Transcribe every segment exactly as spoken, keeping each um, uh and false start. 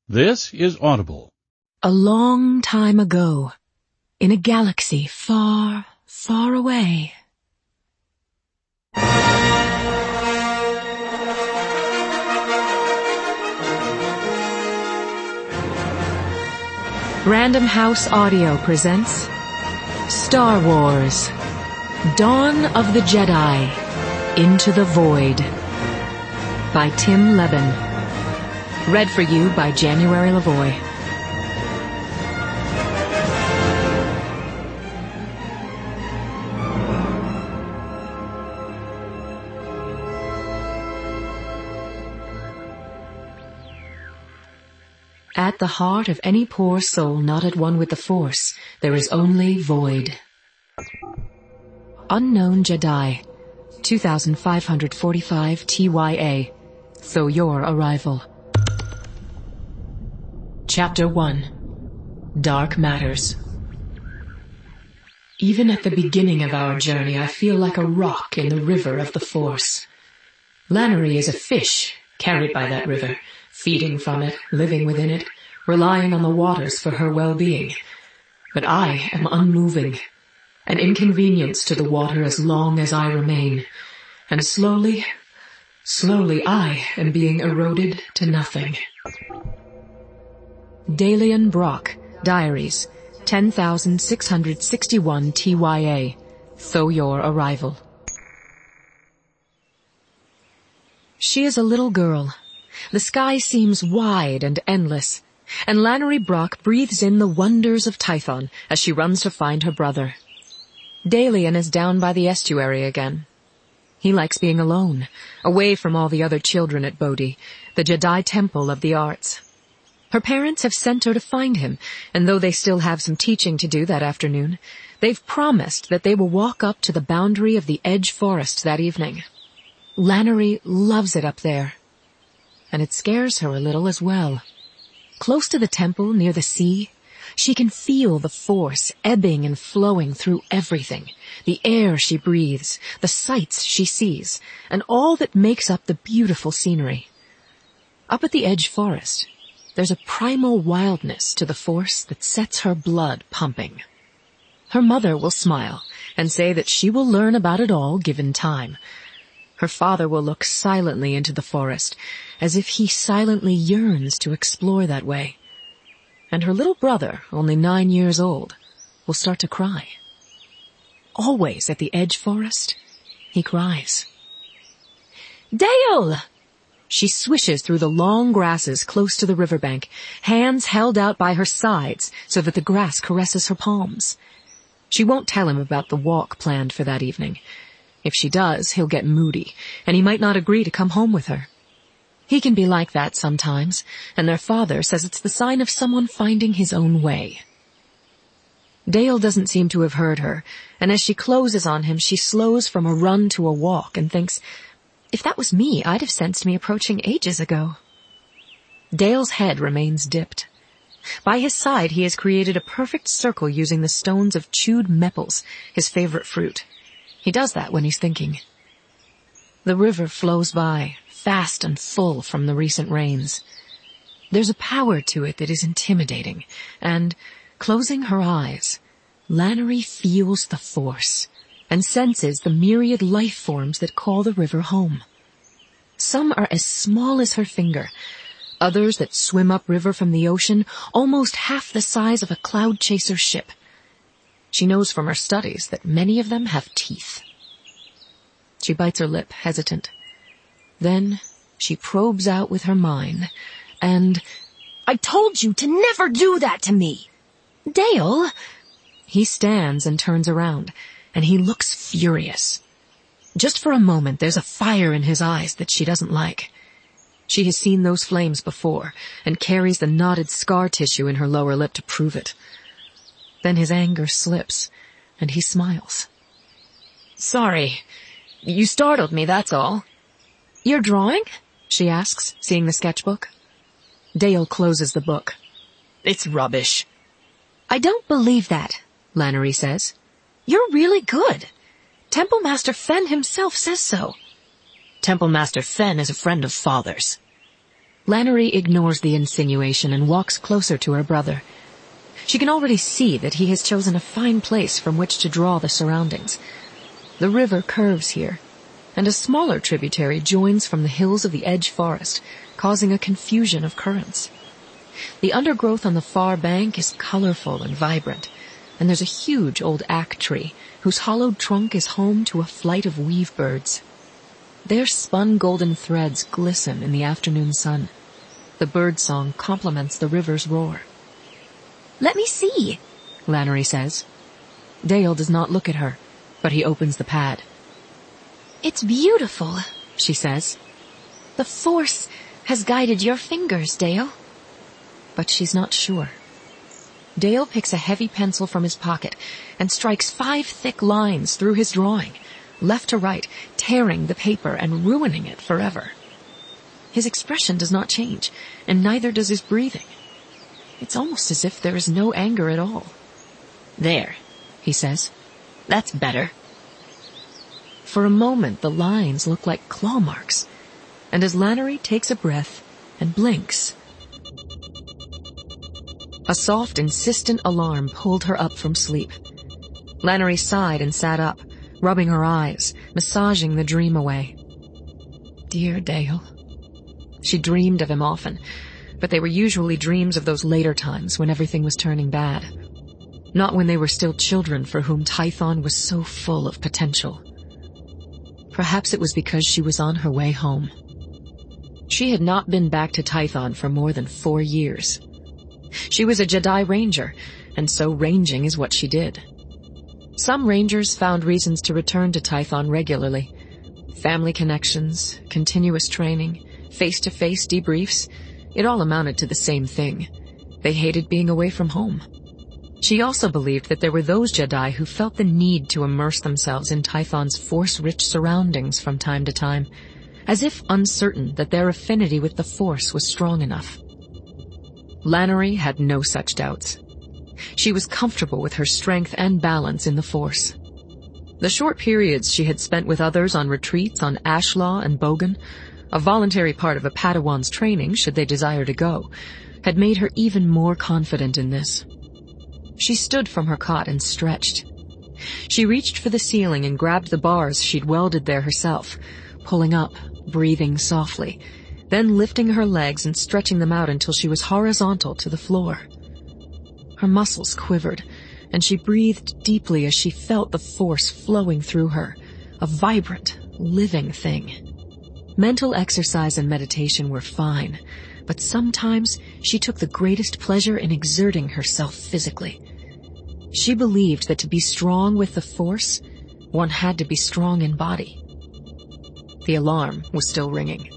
This is Audible. A long time ago, in a galaxy far, far away. Random House Audio presents Star Wars: Dawn of the Jedi, Into the Void by Tim Levin. Read for you by January Lavoie. At the heart of any poor soul not at one with the Force, there is only void. Unknown Jedi, two thousand five hundred forty-five T Y A. So your arrival. Chapter one. Dark Matters. Even at the beginning of our journey, I feel like a rock in the river of the Force. Lannery is a fish carried by that river, feeding from it, living within it, relying on the waters for her well-being. But I am unmoving, an inconvenience to the water as long as I remain. And slowly, slowly I am being eroded to nothing. Dalian Brock, Diaries, ten thousand six hundred sixty-one T Y A. So your arrival. She is a little girl. The sky seems wide and endless, and Lannery Brock breathes in the wonders of Tython as she runs to find her brother. Dalian is down by the estuary again. He likes being alone, away from all the other children at Bodhi, the Jedi Temple of the Arts. Her parents have sent her to find him, and though they still have some teaching to do that afternoon, they've promised that they will walk up to the boundary of the Edge Forest that evening. Lannery loves it up there, and it scares her a little as well. Close to the temple, near the sea, she can feel the Force ebbing and flowing through everything, the air she breathes, the sights she sees, and all that makes up the beautiful scenery. Up at the Edge Forest, there's a primal wildness to the Force that sets her blood pumping. Her mother will smile and say that she will learn about it all given time. Her father will look silently into the forest, as if he silently yearns to explore that way. And her little brother, only nine years old, will start to cry. Always at the Edge Forest, he cries. Dale! She swishes through the long grasses close to the riverbank, hands held out by her sides so that the grass caresses her palms. She won't tell him about the walk planned for that evening. If she does, he'll get moody, and he might not agree to come home with her. He can be like that sometimes, and their father says it's the sign of someone finding his own way. Dale doesn't seem to have heard her, and as she closes on him, she slows from a run to a walk and thinks, if that was me, I'd have sensed me approaching ages ago. Dale's head remains dipped. By his side, he has created a perfect circle using the stones of chewed meples, his favorite fruit. He does that when he's thinking. The river flows by, fast and full from the recent rains. There's a power to it that is intimidating, and, closing her eyes, Lannery feels the Force and senses the myriad life forms that call the river home. Some are as small as her finger, others that swim upriver from the ocean, almost half the size of a cloud chaser ship. She knows from her studies that many of them have teeth. She bites her lip, hesitant. Then she probes out with her mind, and, I told you to never do that to me! Dale! He stands and turns around, and he looks furious. Just for a moment, there's a fire in his eyes that she doesn't like. She has seen those flames before, and carries the knotted scar tissue in her lower lip to prove it. Then his anger slips, and he smiles. Sorry. You startled me, that's all. You're drawing? She asks, seeing the sketchbook. Dale closes the book. It's rubbish. I don't believe that, Lannery says. You're really good. Temple Master Fen himself says so. Temple Master Fen is a friend of Father's. Lannery ignores the insinuation and walks closer to her brother. She can already see that he has chosen a fine place from which to draw the surroundings. The river curves here, and a smaller tributary joins from the hills of the edge forest, causing a confusion of currents. The undergrowth on the far bank is colorful and vibrant, and there's a huge old ack tree whose hollowed trunk is home to a flight of weave birds. Their spun golden threads glisten in the afternoon sun. The bird song complements the river's roar. "Let me see," Lannery says. Dale does not look at her, but he opens the pad. "It's beautiful," she says. "The Force has guided your fingers, Dale." But she's not sure. Dale picks a heavy pencil from his pocket and strikes five thick lines through his drawing, left to right, tearing the paper and ruining it forever. His expression does not change, and neither does his breathing. It's almost as if there is no anger at all. "There," he says. "That's better." For a moment the lines look like claw marks, and as Lannery takes a breath and blinks, a soft, insistent alarm pulled her up from sleep. Lannery sighed and sat up, rubbing her eyes, massaging the dream away. Dear Dale. She dreamed of him often, but they were usually dreams of those later times when everything was turning bad. Not when they were still children for whom Tython was so full of potential. Perhaps it was because she was on her way home. She had not been back to Tython for more than four years. She was a Jedi Ranger, and so ranging is what she did. Some Rangers found reasons to return to Tython regularly. Family connections, continuous training, face-to-face debriefs, it all amounted to the same thing. They hated being away from home. She also believed that there were those Jedi who felt the need to immerse themselves in Tython's force-rich surroundings from time to time, as if uncertain that their affinity with the Force was strong enough. Lannery had no such doubts. She was comfortable with her strength and balance in the Force. The short periods she had spent with others on retreats on Ashlaw and Bogan, a voluntary part of a Padawan's training should they desire to go, had made her even more confident in this. She stood from her cot and stretched. She reached for the ceiling and grabbed the bars she'd welded there herself, pulling up, breathing softly, then lifting her legs and stretching them out until she was horizontal to the floor. Her muscles quivered, and she breathed deeply as she felt the Force flowing through her, a vibrant, living thing. Mental exercise and meditation were fine, but sometimes she took the greatest pleasure in exerting herself physically. She believed that to be strong with the Force, one had to be strong in body. The alarm was still ringing.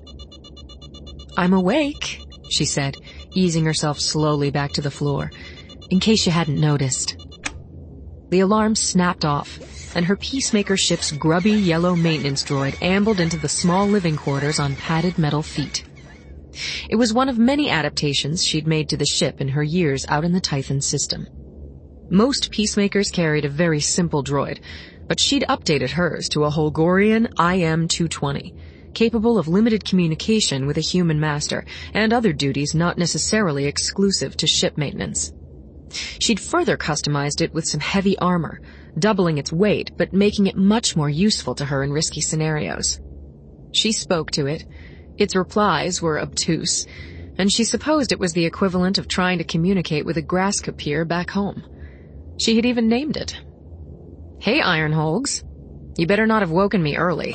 "I'm awake," she said, easing herself slowly back to the floor, in case you hadn't noticed. The alarm snapped off, and her Peacemaker ship's grubby yellow maintenance droid ambled into the small living quarters on padded metal feet. It was one of many adaptations she'd made to the ship in her years out in the Tython system. Most Peacemakers carried a very simple droid, but she'd updated hers to a Holgorian I M two twenty, capable of limited communication with a human master and other duties not necessarily exclusive to ship maintenance. She'd further customized it with some heavy armor, doubling its weight but making it much more useful to her in risky scenarios. She spoke to it. Its replies were obtuse, and she supposed it was the equivalent of trying to communicate with a grass Kapir back home. She had even named it. "Hey, Ironholgs. You better not have woken me early."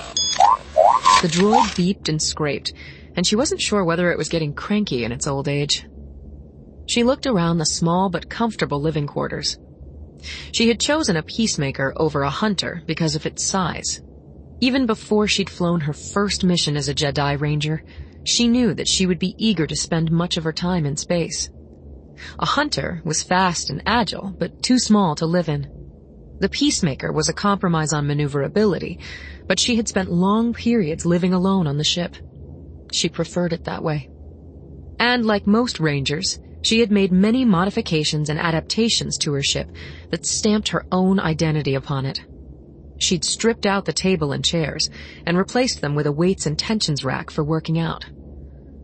The droid beeped and scraped, and she wasn't sure whether it was getting cranky in its old age. She looked around the small but comfortable living quarters. She had chosen a Peacemaker over a Hunter because of its size. Even before she'd flown her first mission as a Jedi Ranger, she knew that she would be eager to spend much of her time in space. A Hunter was fast and agile, but too small to live in. The Peacemaker was a compromise on maneuverability, but she had spent long periods living alone on the ship. She preferred it that way. And like most Rangers, she had made many modifications and adaptations to her ship that stamped her own identity upon it. She'd stripped out the table and chairs and replaced them with a weights and tensions rack for working out.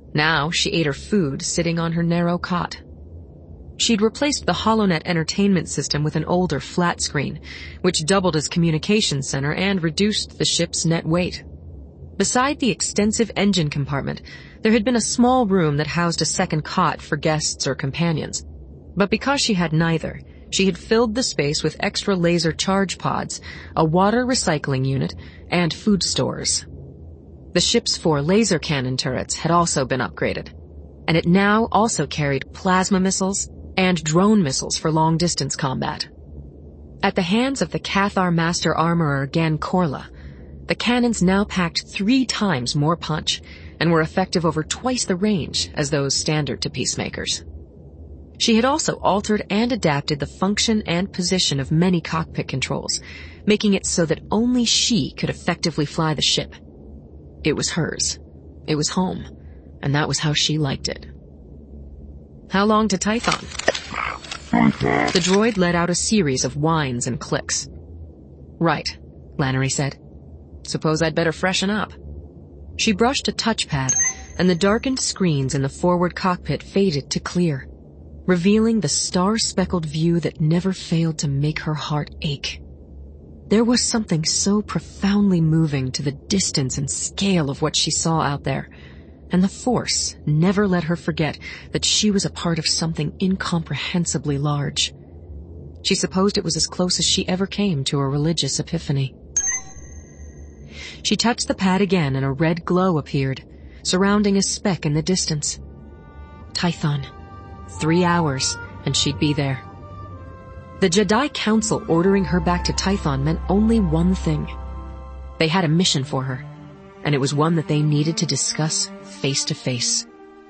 Now she ate her food sitting on her narrow cot. She'd replaced the HoloNet entertainment system with an older flat screen, which doubled as communications center and reduced the ship's net weight. Beside the extensive engine compartment, there had been a small room that housed a second cot for guests or companions. But because she had neither, she had filled the space with extra laser charge pods, a water recycling unit, and food stores. The ship's four laser cannon turrets had also been upgraded, and it now also carried plasma missiles and drone missiles for long-distance combat. At the hands of the Cathar Master Armorer Gan Korla, the cannons now packed three times more punch and were effective over twice the range as those standard to peacemakers. She had also altered and adapted the function and position of many cockpit controls, making it so that only she could effectively fly the ship. It was hers. It was home, and that was how she liked it. How long to Tython? The droid let out a series of whines and clicks. Right, Lannery said. Suppose I'd better freshen up. She brushed a touchpad, and the darkened screens in the forward cockpit faded to clear, revealing the star-speckled view that never failed to make her heart ache. There was something so profoundly moving to the distance and scale of what she saw out there, and the Force never let her forget that she was a part of something incomprehensibly large. She supposed it was as close as she ever came to a religious epiphany. She touched the pad again and a red glow appeared, surrounding a speck in the distance. Tython. Three hours, and she'd be there. The Jedi Council ordering her back to Tython meant only one thing. They had a mission for her, and it was one that they needed to discuss face to face.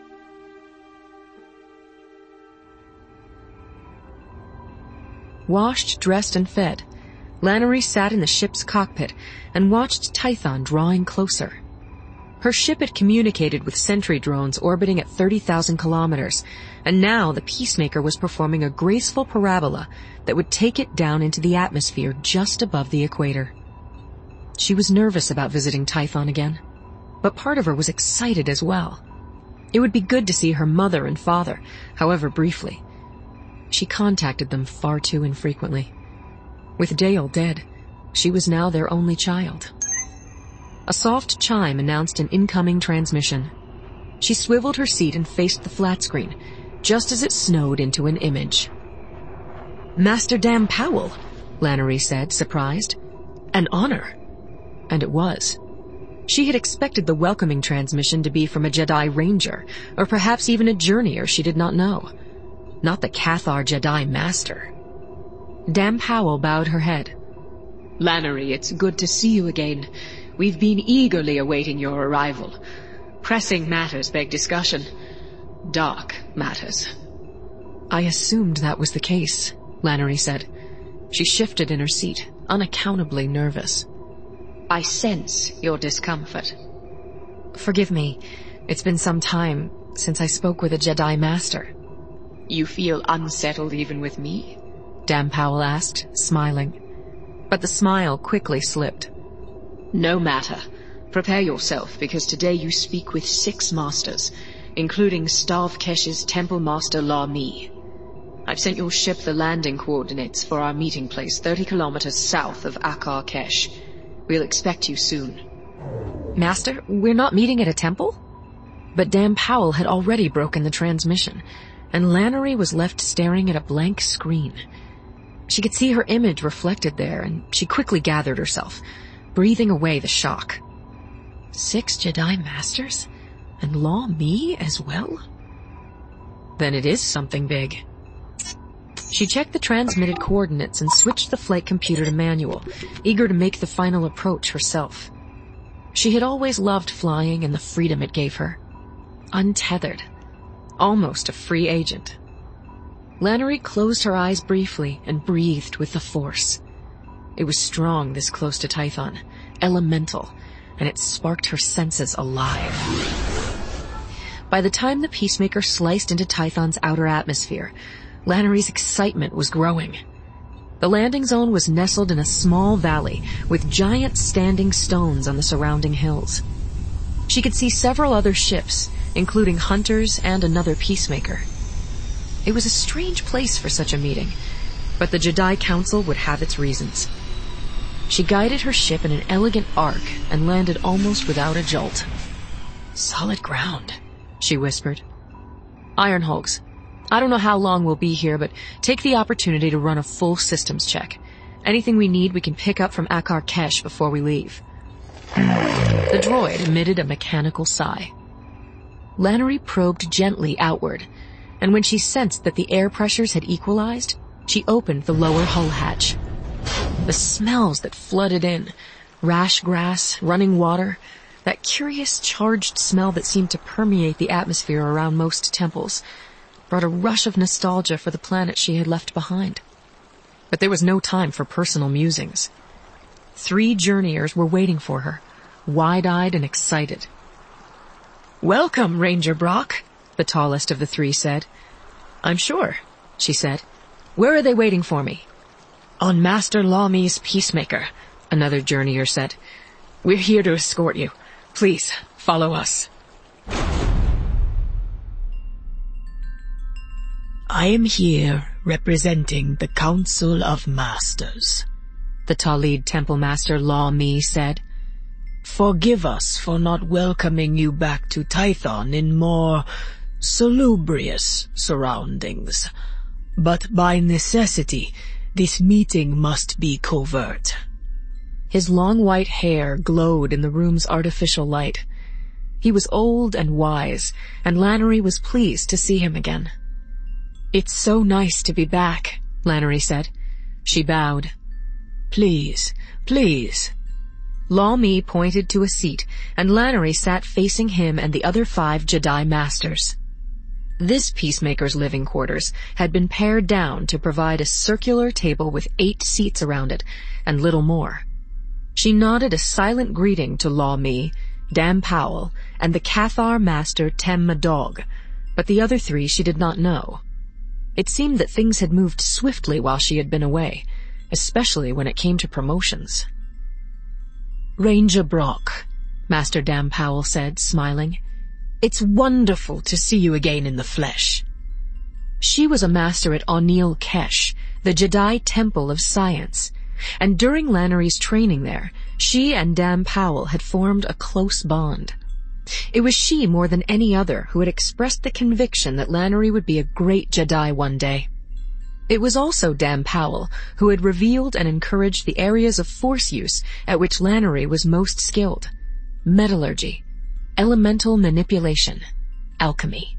Washed, dressed, and fed, Lannery sat in the ship's cockpit and watched Tython drawing closer. Her ship had communicated with sentry drones orbiting at thirty thousand kilometers, and now the Peacemaker was performing a graceful parabola that would take it down into the atmosphere just above the equator. She was nervous about visiting Tython again, but part of her was excited as well. It would be good to see her mother and father, however briefly. She contacted them far too infrequently. With Dale dead, she was now their only child. A soft chime announced an incoming transmission. She swiveled her seat and faced the flat screen, just as it snowed into an image. Master Dan Powell, Lannery said, surprised. An honor. And it was. She had expected the welcoming transmission to be from a Jedi Ranger, or perhaps even a journeyer she did not know. Not the Cathar Jedi Master. Dan Powell bowed her head. Lannery, it's good to see you again. We've been eagerly awaiting your arrival. Pressing matters beg discussion. Dark matters. I assumed that was the case, Lannery said. She shifted in her seat, unaccountably nervous. I sense your discomfort. Forgive me. It's been some time since I spoke with a Jedi Master. You feel unsettled even with me? Dan Powell asked, smiling. But the smile quickly slipped. No matter. Prepare yourself, because today you speak with six masters, including Stav Kesh's Temple Master La Mi. I've sent your ship the landing coordinates for our meeting place thirty kilometers south of Akar Kesh. We'll expect you soon. Master, we're not meeting at a temple? But Dan Powell had already broken the transmission, and Lannery was left staring at a blank screen. She could see her image reflected there, and she quickly gathered herself, breathing away the shock. Six Jedi Masters? And La Mi as well? Then it is something big. She checked the transmitted coordinates and switched the flight computer to manual, eager to make the final approach herself. She had always loved flying and the freedom it gave her. Untethered. Almost a free agent. Lannery closed her eyes briefly and breathed with the Force. It was strong this close to Tython, elemental, and it sparked her senses alive. By the time the Peacemaker sliced into Tython's outer atmosphere, Lannery's excitement was growing. The landing zone was nestled in a small valley with giant standing stones on the surrounding hills. She could see several other ships, including hunters and another peacemaker. It was a strange place for such a meeting, but the Jedi Council would have its reasons. She guided her ship in an elegant arc and landed almost without a jolt. "Solid ground," she whispered. "Iron Hulks, I don't know how long we'll be here, but take the opportunity to run a full systems check. Anything we need we can pick up from Akar Kesh before we leave." The droid emitted a mechanical sigh. Lannery probed gently outward, and when she sensed that the air pressures had equalized, she opened the lower hull hatch. The smells that flooded in, rash grass, running water, that curious charged smell that seemed to permeate the atmosphere around most temples, brought a rush of nostalgia for the planet she had left behind. But there was no time for personal musings. Three journeyers were waiting for her, wide-eyed and excited. "Welcome, Ranger Brock," the tallest of the three said. "I'm sure," she said. "Where are they waiting for me?" "On Master Lawme's Peacemaker," another journeyer said. "We're here to escort you. Please, follow us." "I am here representing the Council of Masters," the Talid Temple Master Lawme said. "Forgive us for not welcoming you back to Tython in more salubrious surroundings, but by necessity, this meeting must be covert." His long white hair glowed in the room's artificial light. He was old and wise, and Lannery was pleased to see him again. "It's so nice to be back," Lannery said. She bowed. "Please, please." Lawme pointed to a seat, and Lannery sat facing him and the other five Jedi Masters. This peacemaker's living quarters had been pared down to provide a circular table with eight seats around it, and little more. She nodded a silent greeting to Lawme, Dam Powell, and the Cathar Master Tem Madog, but the other three she did not know. It seemed that things had moved swiftly while she had been away, especially when it came to promotions. "Ranger Brock," Master Dam Powell said, smiling. "It's wonderful to see you again in the flesh." She was a master at O'Neill Kesh, the Jedi Temple of Science, and during Lannery's training there, she and Dam Powell had formed a close bond. It was she more than any other who had expressed the conviction that Lannery would be a great Jedi one day. It was also Dam Powell who had revealed and encouraged the areas of force use at which Lannery was most skilled: metallurgy, elemental manipulation, alchemy.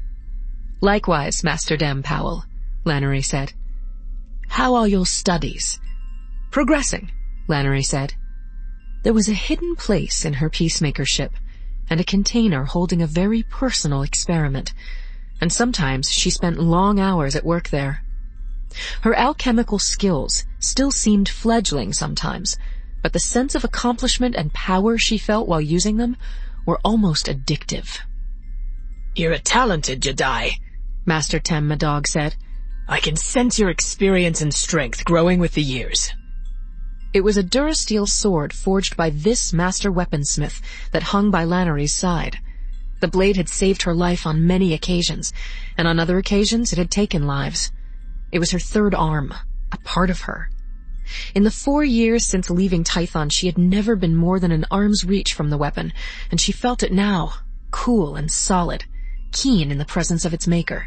"Likewise, Master Dam Powell," Lannery said. "How are your studies?" "Progressing," Lannery said. There was a hidden place in her peacemaker ship, and a container holding a very personal experiment, and sometimes she spent long hours at work there. Her alchemical skills still seemed fledgling sometimes, but the sense of accomplishment and power she felt while using them were almost addictive. "You're a talented Jedi," Master Tem Madog said. "I can sense your experience and strength growing with the years." It was a Durasteel sword forged by this master weaponsmith that hung by Lannery's side. The blade had saved her life on many occasions, and on other occasions it had taken lives. It was her third arm, a part of her. In the four years since leaving Tython, she had never been more than an arm's reach from the weapon, and she felt it now, cool and solid, keen in the presence of its maker.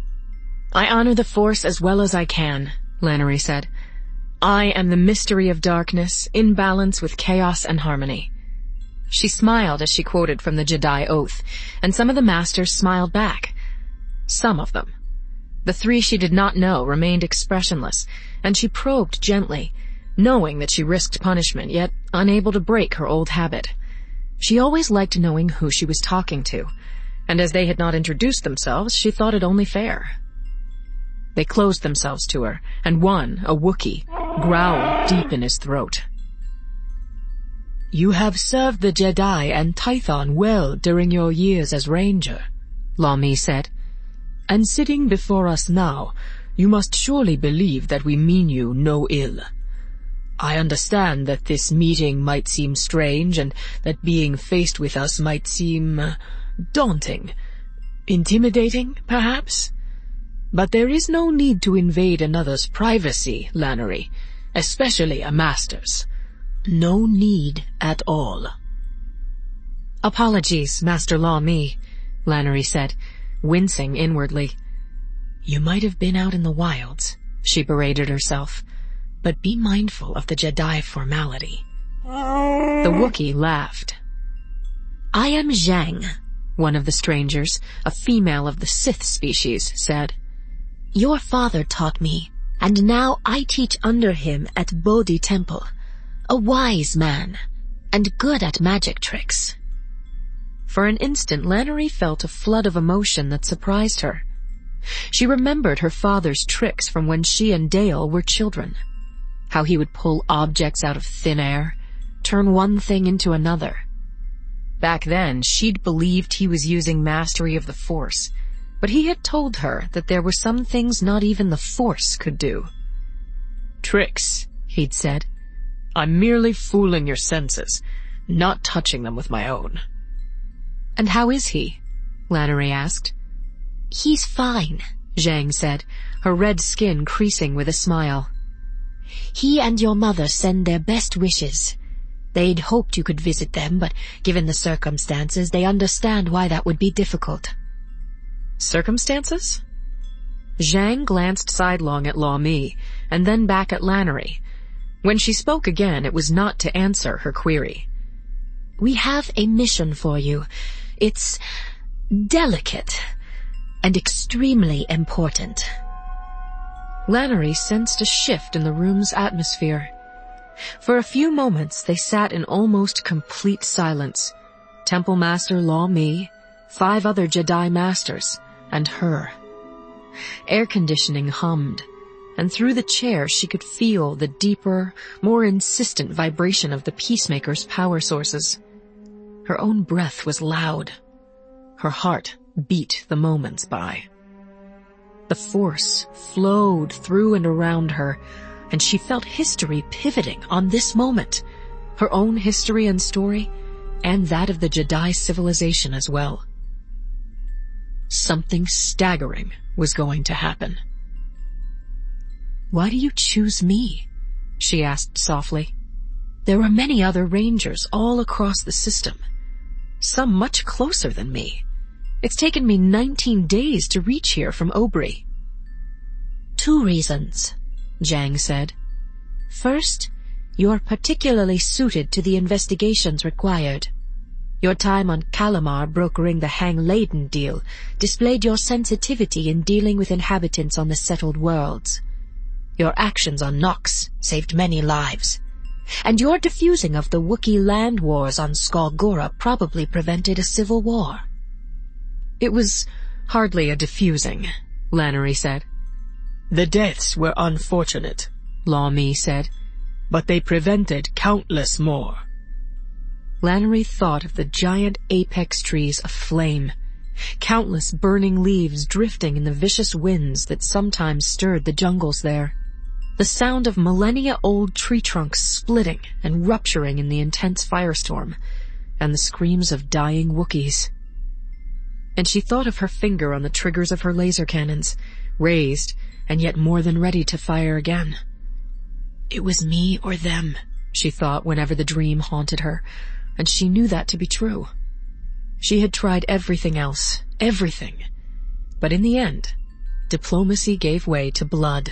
"I honor the Force as well as I can," Lannery said. "I am the mystery of darkness, in balance with chaos and harmony." She smiled as she quoted from the Jedi Oath, and some of the Masters smiled back. Some of them. The three she did not know remained expressionless, and she probed gently, knowing that she risked punishment, yet unable to break her old habit. She always liked knowing who she was talking to, and as they had not introduced themselves, she thought it only fair. They closed themselves to her, and one, a Wookiee, growled deep in his throat. "You have served the Jedi and Tython well during your years as Ranger," Lawme said. "And sitting before us now, you must surely believe that we mean you no ill. I understand that this meeting might seem strange and that being faced with us might seem uh, daunting, intimidating, perhaps. But there is no need to invade another's privacy, Lannery, especially a master's. No need at all. Apologies, Master Law Me, Lannery said, wincing inwardly. You might have been out in the wilds, she berated herself, but be mindful of the Jedi formality. The Wookiee laughed. I am Zhang, one of the strangers, a female of the Sith species, said. Your father taught me, and now I teach under him at Bodhi Temple. A wise man, and good at magic tricks. For an instant, Lannery felt a flood of emotion that surprised her. She remembered her father's tricks from when she and Dale were children. How he would pull objects out of thin air, turn one thing into another. Back then, she'd believed he was using mastery of the Force, but he had told her that there were some things not even the Force could do. Tricks, he'd said. I'm merely fooling your senses, not touching them with my own. And how is he? Lannery asked. He's fine, Zhang said, her red skin creasing with a smile. He and your mother send their best wishes. They'd hoped you could visit them, but given the circumstances, they understand why that would be difficult. Circumstances? Zhang glanced sidelong at Law Mi, and then back at Lannery. When she spoke again, it was not to answer her query. We have a mission for you. It's delicate and extremely important. Lannery sensed a shift in the room's atmosphere. For a few moments they sat in almost complete silence. Temple Master Law Mi, five other Jedi Masters, and her. Air conditioning hummed, and through the chair she could feel the deeper, more insistent vibration of the Peacemaker's power sources. Her own breath was loud. Her heart beat the moments by. The Force flowed through and around her, and she felt history pivoting on this moment, her own history and story, and that of the Jedi civilization as well. Something staggering was going to happen. Why do you choose me? She asked softly. There are many other Rangers all across the system, some much closer than me. It's taken me nineteen days to reach here from Obri. Two reasons, Zhang said. First, you're particularly suited to the investigations required. Your time on Kalamar brokering the Hang Laden deal displayed your sensitivity in dealing with inhabitants on the settled worlds. Your actions on Nox saved many lives, and your diffusing of the Wookiee land wars on Skolgora probably prevented a civil war. It was hardly a diffusing, Lannery said. The deaths were unfortunate, Law Mi said, but they prevented countless more. Lannery thought of the giant apex trees aflame, countless burning leaves drifting in the vicious winds that sometimes stirred the jungles there, the sound of millennia-old tree trunks splitting and rupturing in the intense firestorm, and the screams of dying Wookiees. And she thought of her finger on the triggers of her laser cannons, raised and yet more than ready to fire again. It was me or them, she thought whenever the dream haunted her, and she knew that to be true. She had tried everything else, everything, but in the end, diplomacy gave way to blood.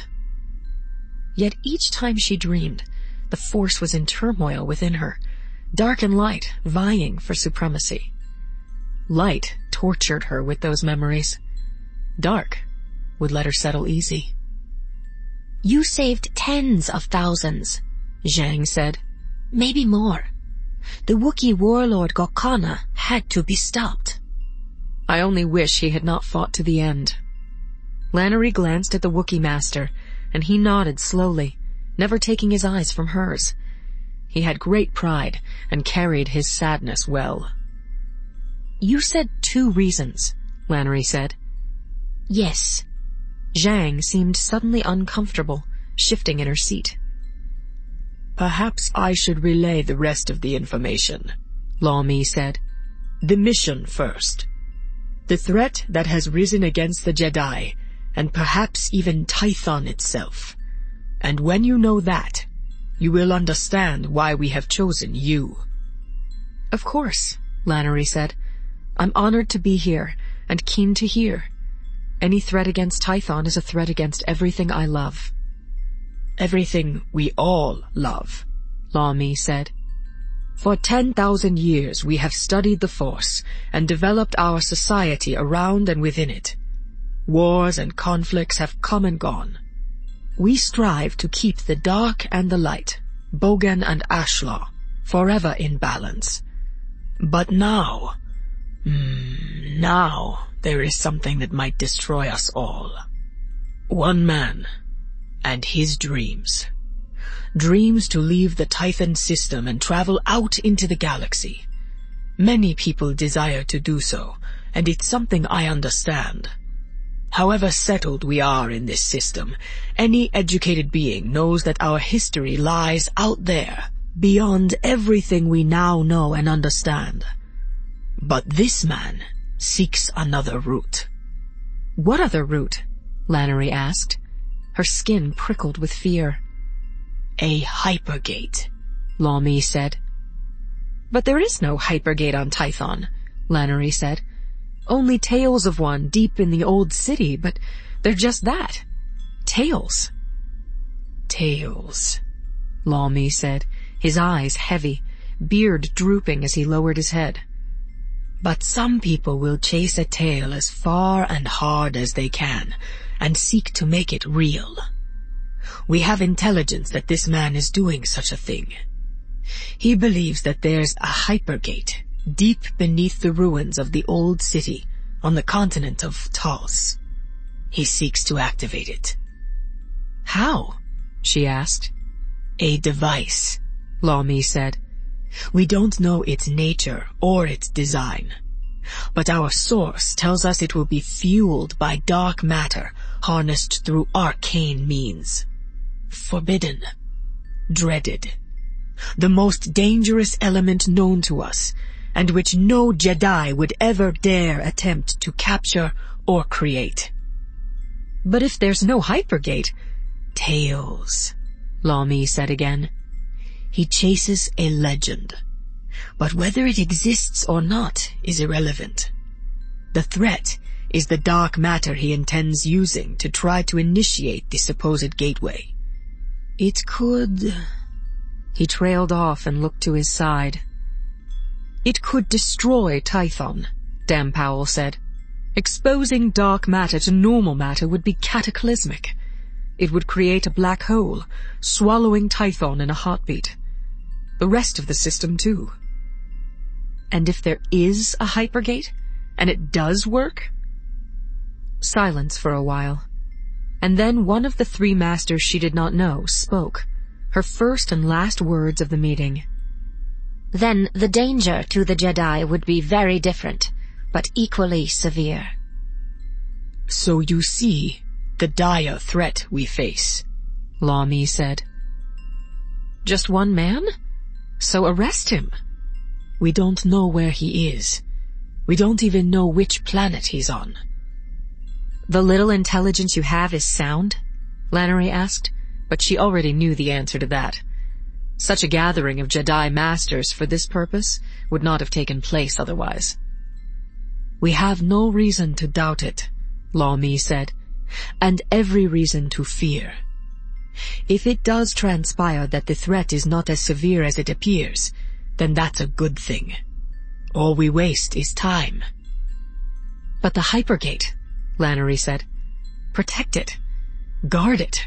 Yet each time she dreamed, the Force was in turmoil within her, dark and light vying for supremacy. Light tortured her with those memories. Dark would let her settle easy. You saved tens of thousands, Zhang said. Maybe more. The Wookiee warlord Gokana had to be stopped. I only wish he had not fought to the end. Lannery glanced at the Wookiee master, and he nodded slowly, never taking his eyes from hers. He had great pride and carried his sadness well. You said two reasons, Lannery said. Yes. Zhang seemed suddenly uncomfortable, shifting in her seat. Perhaps I should relay the rest of the information, Law Mi said. The mission first. The threat that has risen against the Jedi, and perhaps even Tython itself. And when you know that, you will understand why we have chosen you. Of course, Lannery said. I'm honored to be here, and keen to hear. Any threat against Tython is a threat against everything I love. Everything we all love, Law Mi said. For ten thousand years we have studied the Force and developed our society around and within it. Wars and conflicts have come and gone. We strive to keep the dark and the light, Bogan and Ashlaw, forever in balance. But now, mm, now there is something that might destroy us all. One man and his dreams. Dreams to leave the Tython system and travel out into the galaxy. Many people desire to do so, and it's something I understand. However settled we are in this system, any educated being knows that our history lies out there, beyond everything we now know and understand. But this man seeks another route. What other route? Lannery asked. Her skin prickled with fear. A hypergate, Law Mi said. But there is no hypergate on Tython, Lannery said. Only tales of one deep in the old city, but they're just that. Tales. Tales, Law Mi said, his eyes heavy, beard drooping as he lowered his head. But some people will chase a tale as far and hard as they can, and seek to make it real. We have intelligence that this man is doing such a thing. He believes that there's a hypergate deep beneath the ruins of the old city on the continent of Tals. He seeks to activate it. How? She asked. A device, Law Mi said. We don't know its nature or its design, but our source tells us it will be fueled by dark matter harnessed through arcane means. Forbidden, dreaded, the most dangerous element known to us, and which no Jedi would ever dare attempt to capture or create. But if there's no hypergate... Tales, Law Mi said again. He chases a legend, but whether it exists or not is irrelevant. The threat is the dark matter he intends using to try to initiate the supposed gateway. It could... He trailed off and looked to his side. It could destroy Tython, Dan Powell said. Exposing dark matter to normal matter would be cataclysmic. It would create a black hole, swallowing Tython in a heartbeat. The rest of the system, too. And if there is a hypergate, and it does work? Silence for a while. And then one of the three masters she did not know spoke, her first and last words of the meeting. Then the danger to the Jedi would be very different, but equally severe. So you see the dire threat we face, Law Mi said. Just one man? So arrest him. We don't know where he is. We don't even know which planet he's on. The little intelligence you have is sound? Lannery asked, but she already knew the answer to that. Such a gathering of Jedi Masters for this purpose would not have taken place otherwise. We have no reason to doubt it, Law Mi said, and every reason to fear. If it does transpire that the threat is not as severe as it appears, then that's a good thing. All we waste is time. But the hypergate, Lannery said. Protect it. Guard it.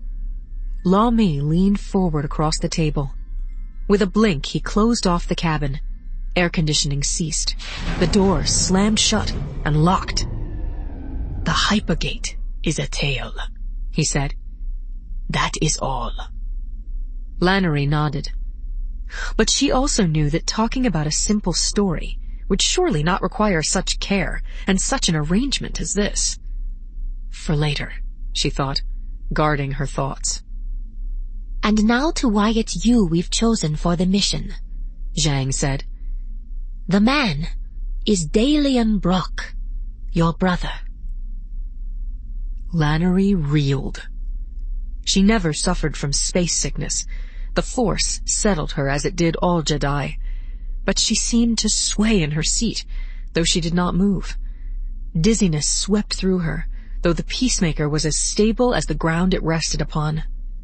Law Mi leaned forward across the table. With a blink, he closed off the cabin. Air conditioning ceased. The doors slammed shut and locked. The hypergate is a tale, he said. That is all. Lannery nodded. But she also knew that talking about a simple story would surely not require such care and such an arrangement as this. For later, she thought, guarding her thoughts. And now to why it's you we've chosen for the mission, Zhang said. The man is Dalian Brock, your brother. Lannery reeled. She never suffered from space sickness. The Force settled her as it did all Jedi. But she seemed to sway in her seat, though she did not move. Dizziness swept through her, though the Peacemaker was as stable as the ground it rested upon.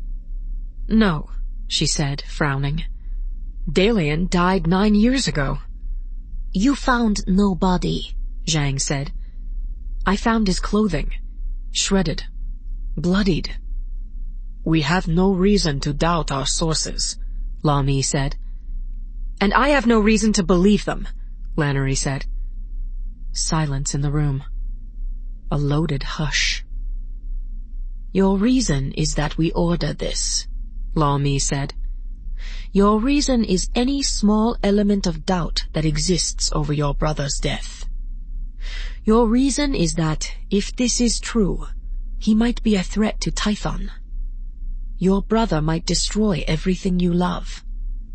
No, she said, frowning. Dalian died nine years ago. You found no body, Zhang said. I found his clothing, shredded, bloodied. We have no reason to doubt our sources, Lamy said. And I have no reason to believe them, Lannery said. Silence in the room. A loaded hush. Your reason is that we order this, Lamy said. Your reason is any small element of doubt that exists over your brother's death. Your reason is that, if this is true, he might be a threat to Tython. Your brother might destroy everything you love.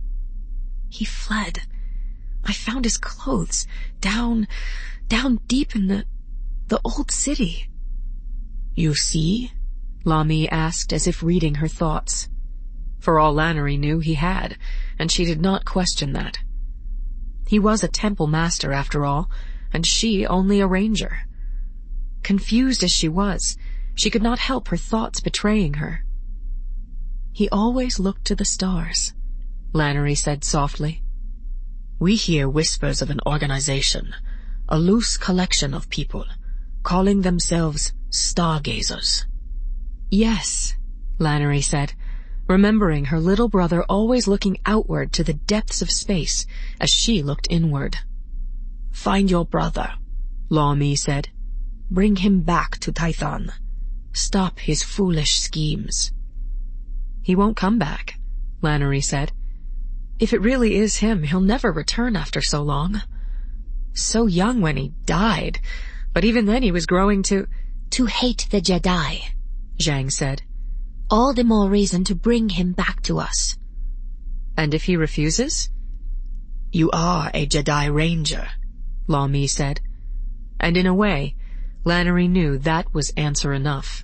He fled. I found his clothes, down, down deep in the, the old city. You see? Lamy asked as if reading her thoughts. For all Lannery knew, he had, and she did not question that. He was a temple master after all, and she only a ranger. Confused as she was, she could not help her thoughts betraying her. He always looked to the stars, Lannery said softly. We hear whispers of an organization, a loose collection of people, calling themselves stargazers. Yes, Lannery said, remembering her little brother always looking outward to the depths of space as she looked inward. Find your brother, Lamy said. Bring him back to Tython. Stop his foolish schemes. He won't come back, Lannery said. If it really is him, he'll never return after so long. So young when he died, but even then he was growing to... To hate the Jedi, Zhang said. All the more reason to bring him back to us. And if he refuses? You are a Jedi Ranger, Lamy said. And in a way, Lannery knew that was answer enough.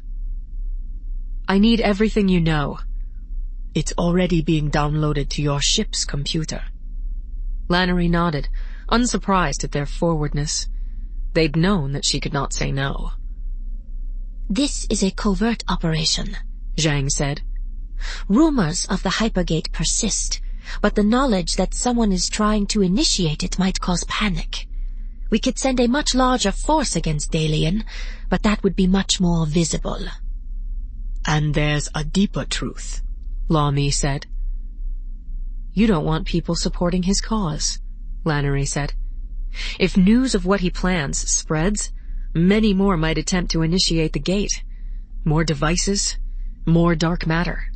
I need everything you know. It's already being downloaded to your ship's computer. Lannery nodded, unsurprised at their forwardness. They'd known that she could not say no. This is a covert operation, Zhang said. Rumors of the Hypergate persist, but the knowledge that someone is trying to initiate it might cause panic. We could send a much larger force against Dalian, but that would be much more visible. And there's a deeper truth, Lamy said. You don't want people supporting his cause, Lannery said. If news of what he plans spreads, many more might attempt to initiate the gate. More devices, more dark matter.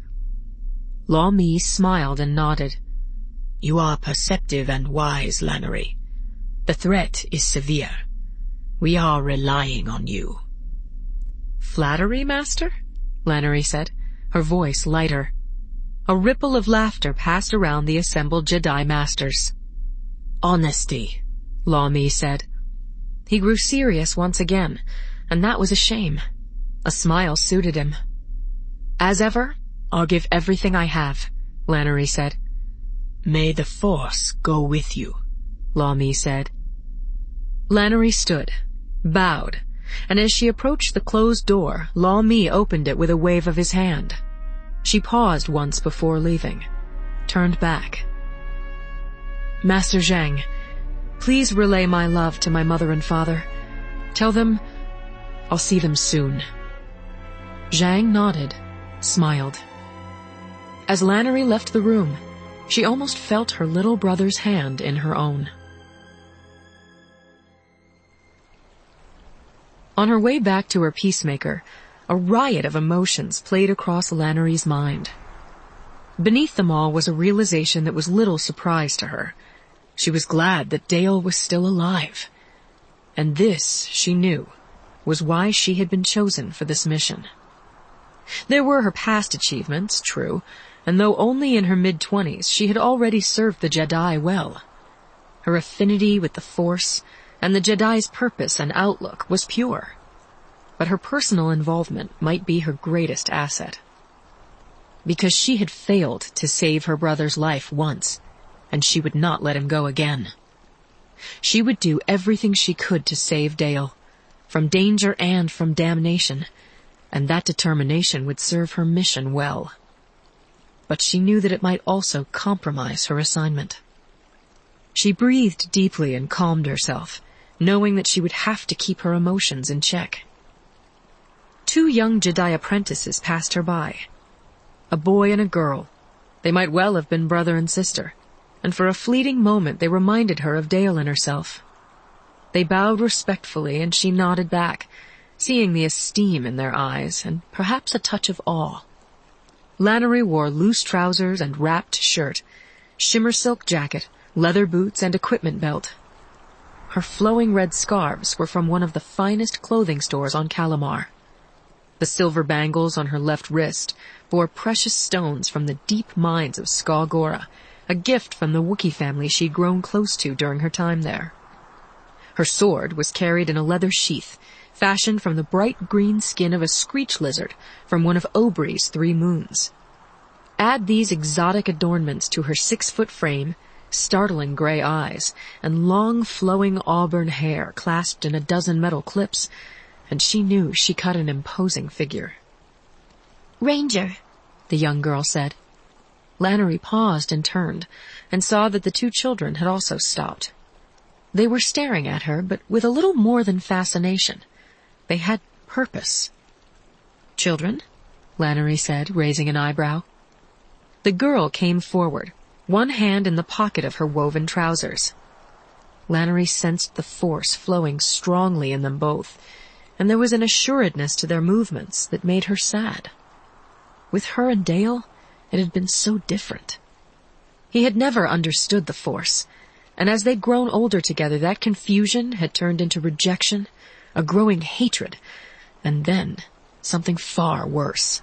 Lamy smiled and nodded. You are perceptive and wise, Lannery. The threat is severe. We are relying on you. Flattery, Master? Lannery said, her voice lighter. A ripple of laughter passed around the assembled Jedi Masters. Honesty, Lamy said. He grew serious once again, and that was a shame. A smile suited him. As ever, I'll give everything I have, Lannery said. May the Force go with you, Lamy said. Lannery stood, bowed, and as she approached the closed door, Lamy opened it with a wave of his hand. She paused once before leaving, turned back. Master Zhang, please relay my love to my mother and father. Tell them I'll see them soon. Zhang nodded, smiled. As Lannery left the room, she almost felt her little brother's hand in her own. On her way back to her Peacemaker, a riot of emotions played across Lannery's mind. Beneath them all was a realization that was little surprise to her. She was glad that Dale was still alive. And this, she knew, was why she had been chosen for this mission. There were her past achievements, true, and though only in her mid-twenties, she had already served the Jedi well. Her affinity with the Force and the Jedi's purpose and outlook was pure, but her personal involvement might be her greatest asset. Because she had failed to save her brother's life once, and she would not let him go again. She would do everything she could to save Dale, from danger and from damnation, and that determination would serve her mission well. But she knew that it might also compromise her assignment. She breathed deeply and calmed herself, knowing that she would have to keep her emotions in check. Two young Jedi apprentices passed her by. A boy and a girl. They might well have been brother and sister, and for a fleeting moment they reminded her of Dale and herself. They bowed respectfully, and she nodded back, seeing the esteem in their eyes, and perhaps a touch of awe. Lannery wore loose trousers and wrapped shirt, shimmer silk jacket, leather boots, and equipment belt. Her flowing red scarves were from one of the finest clothing stores on Calamar. The silver bangles on her left wrist bore precious stones from the deep mines of Skaw Gora, a gift from the Wookiee family she'd grown close to during her time there. Her sword was carried in a leather sheath, fashioned from the bright green skin of a screech lizard from one of Oberey's three moons. Add these exotic adornments to her six-foot frame, startling gray eyes, and long flowing auburn hair clasped in a dozen metal clips, and she knew she cut an imposing figure. "Ranger," the young girl said. Lannery paused and turned, and saw that the two children had also stopped. They were staring at her, but with a little more than fascination. They had purpose. "Children?" Lannery said, raising an eyebrow. The girl came forward, one hand in the pocket of her woven trousers. Lannery sensed the Force flowing strongly in them both, and there was an assuredness to their movements that made her sad. With her and Dale, it had been so different. He had never understood the Force, and as they'd grown older together, that confusion had turned into rejection, a growing hatred, and then something far worse.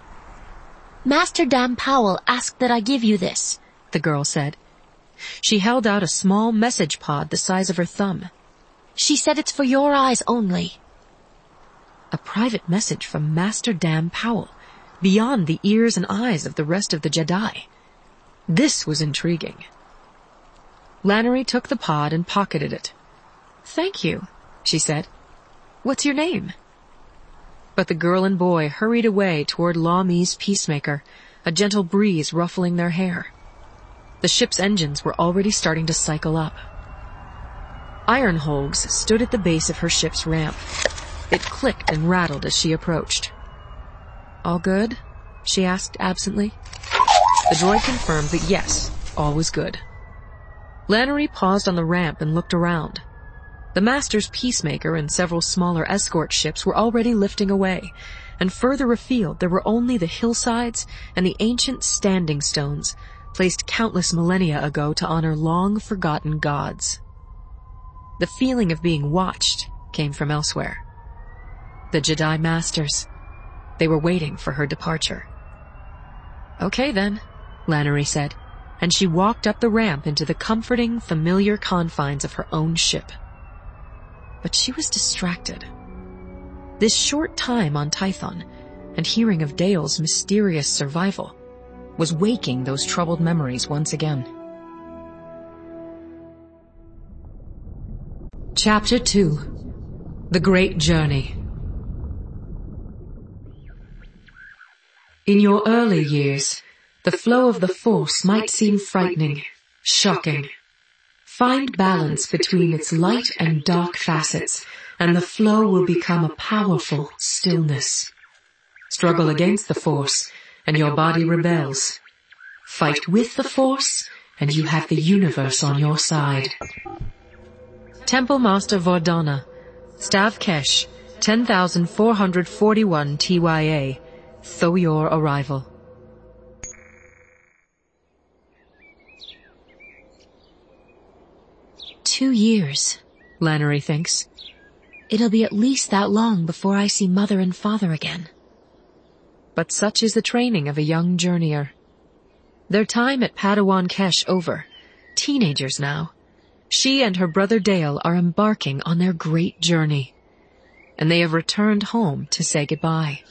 "Master Dan Powell asked that I give you this," the girl said. She held out a small message pod the size of her thumb. "She said it's for your eyes only." A private message from Master Dan Powell, beyond the ears and eyes of the rest of the Jedi. This was intriguing. Lannery took the pod and pocketed it. "Thank you," she said. "What's your name?" But the girl and boy hurried away toward Law Mi's Peacemaker, a gentle breeze ruffling their hair. The ship's engines were already starting to cycle up. Iron Holgs stood at the base of her ship's ramp. It clicked and rattled as she approached. "All good?" she asked absently. The droid confirmed that yes, all was good. Lannery paused on the ramp and looked around. The Master's Peacemaker and several smaller escort ships were already lifting away, and further afield there were only the hillsides and the ancient standing stones, placed countless millennia ago to honor long-forgotten gods. The feeling of being watched came from elsewhere. The Jedi Masters. They were waiting for her departure. "Okay then," Lannery said, and she walked up the ramp into the comforting, familiar confines of her own ship. But she was distracted. This short time on Tython, and hearing of Dale's mysterious survival, was waking those troubled memories once again. Chapter two. The Great Journey. In your early years, the flow of the Force might seem frightening, shocking. Find balance between its light and dark facets, and the flow will become a powerful stillness. Struggle against the Force, and your body rebels. Fight with the Force, and you have the universe on your side. Temple Master Vordana, Stav Kesh, ten thousand four hundred forty-one T Y A, Though your arrival. Two years, Lannery thinks. It'll be at least that long before I see Mother and Father again. But such is the training of a young journeyer. Their time at Padawan Kesh over. Teenagers now. She and her brother Dale are embarking on their great journey. And they have returned home to say goodbye.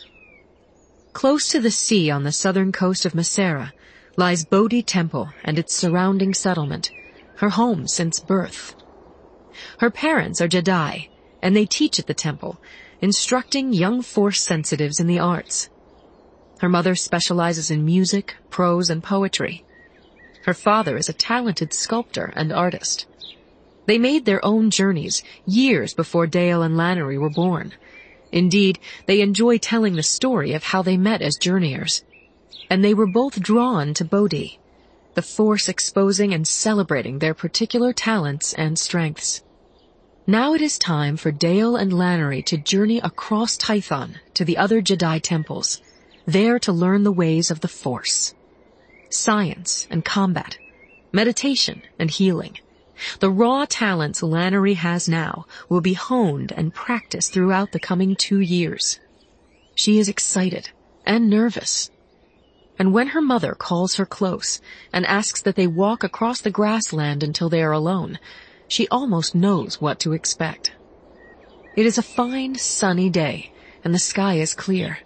Close to the sea on the southern coast of Masera lies Bodhi Temple and its surrounding settlement, her home since birth. Her parents are Jedi, and they teach at the temple, instructing young Force sensitives in the arts. Her mother specializes in music, prose, and poetry. Her father is a talented sculptor and artist. They made their own journeys years before Dale and Lannery were born. Indeed, they enjoy telling the story of how they met as journeyers. And they were both drawn to Bodhi, the Force exposing and celebrating their particular talents and strengths. Now it is time for Dale and Lannery to journey across Tython to the other Jedi temples, there to learn the ways of the Force. Science and combat, meditation and healing. The raw talents Lannery has now will be honed and practiced throughout the coming two years. She is excited and nervous. And when her mother calls her close and asks that they walk across the grassland until they are alone, she almost knows what to expect. It is a fine, sunny day, and the sky is clear.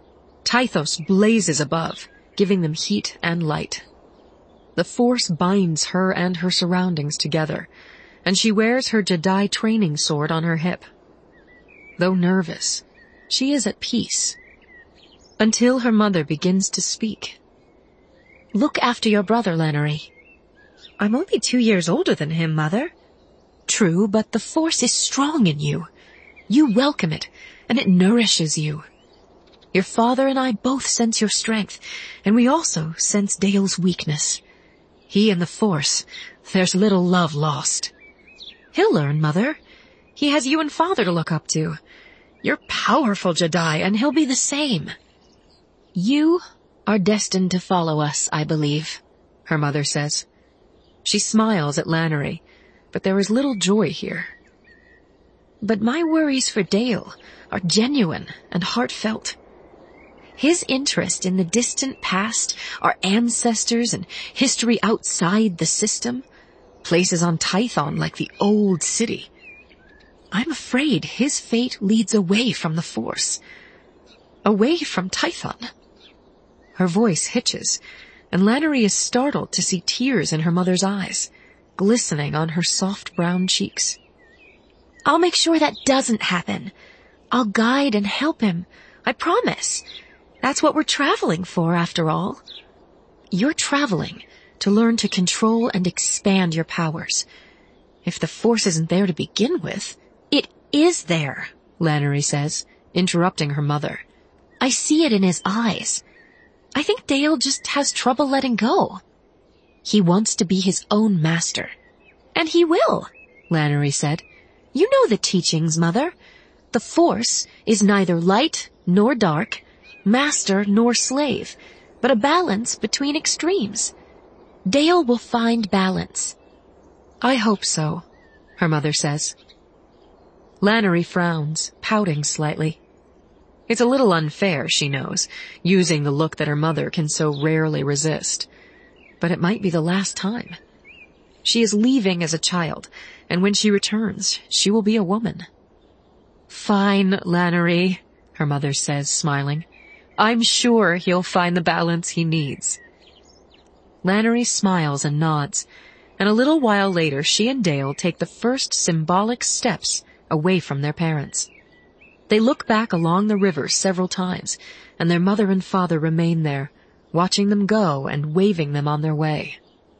Tythos blazes above, giving them heat and light. The Force binds her and her surroundings together, and she wears her Jedi training sword on her hip. Though nervous, she is at peace. Until her mother begins to speak. Look after your brother, Lannery. I'm only two years older than him, Mother. True, but the Force is strong in you. You welcome it, and it nourishes you. Your father and I both sense your strength, and we also sense Dale's weakness. He and the Force, there's little love lost. He'll learn, Mother. He has you and Father to look up to. You're powerful Jedi, and he'll be the same. You are destined to follow us, I believe, her mother says. She smiles at Lannery, but there is little joy here. But my worries for Dale are genuine and heartfelt. His interest in the distant past, our ancestors and history outside the system, places on Tython like the old city. I'm afraid his fate leads away from the Force. Away from Tython. Her voice hitches, and Lannery is startled to see tears in her mother's eyes, glistening on her soft brown cheeks. I'll make sure that doesn't happen. I'll guide and help him. I promise. That's what we're traveling for, after all. You're traveling to learn to control and expand your powers. If the Force isn't there to begin with, it is there, Lannery says, interrupting her mother. I see it in his eyes. I think Dale just has trouble letting go. He wants to be his own master. And he will, Lannery said. You know the teachings, Mother. The Force is neither light nor dark, master nor slave, but a balance between extremes. Dale will find balance. I hope so, her mother says. Lannery frowns, pouting slightly. It's a little unfair, she knows, using the look that her mother can so rarely resist. But it might be the last time. She is leaving as a child, and when she returns, she will be a woman. Fine, Lannery, her mother says, smiling. I'm sure he'll find the balance he needs. Lannery smiles and nods, and a little while later she and Dale take the first symbolic steps away from their parents. They look back along the river several times, and their mother and father remain there, watching them go and waving them on their way.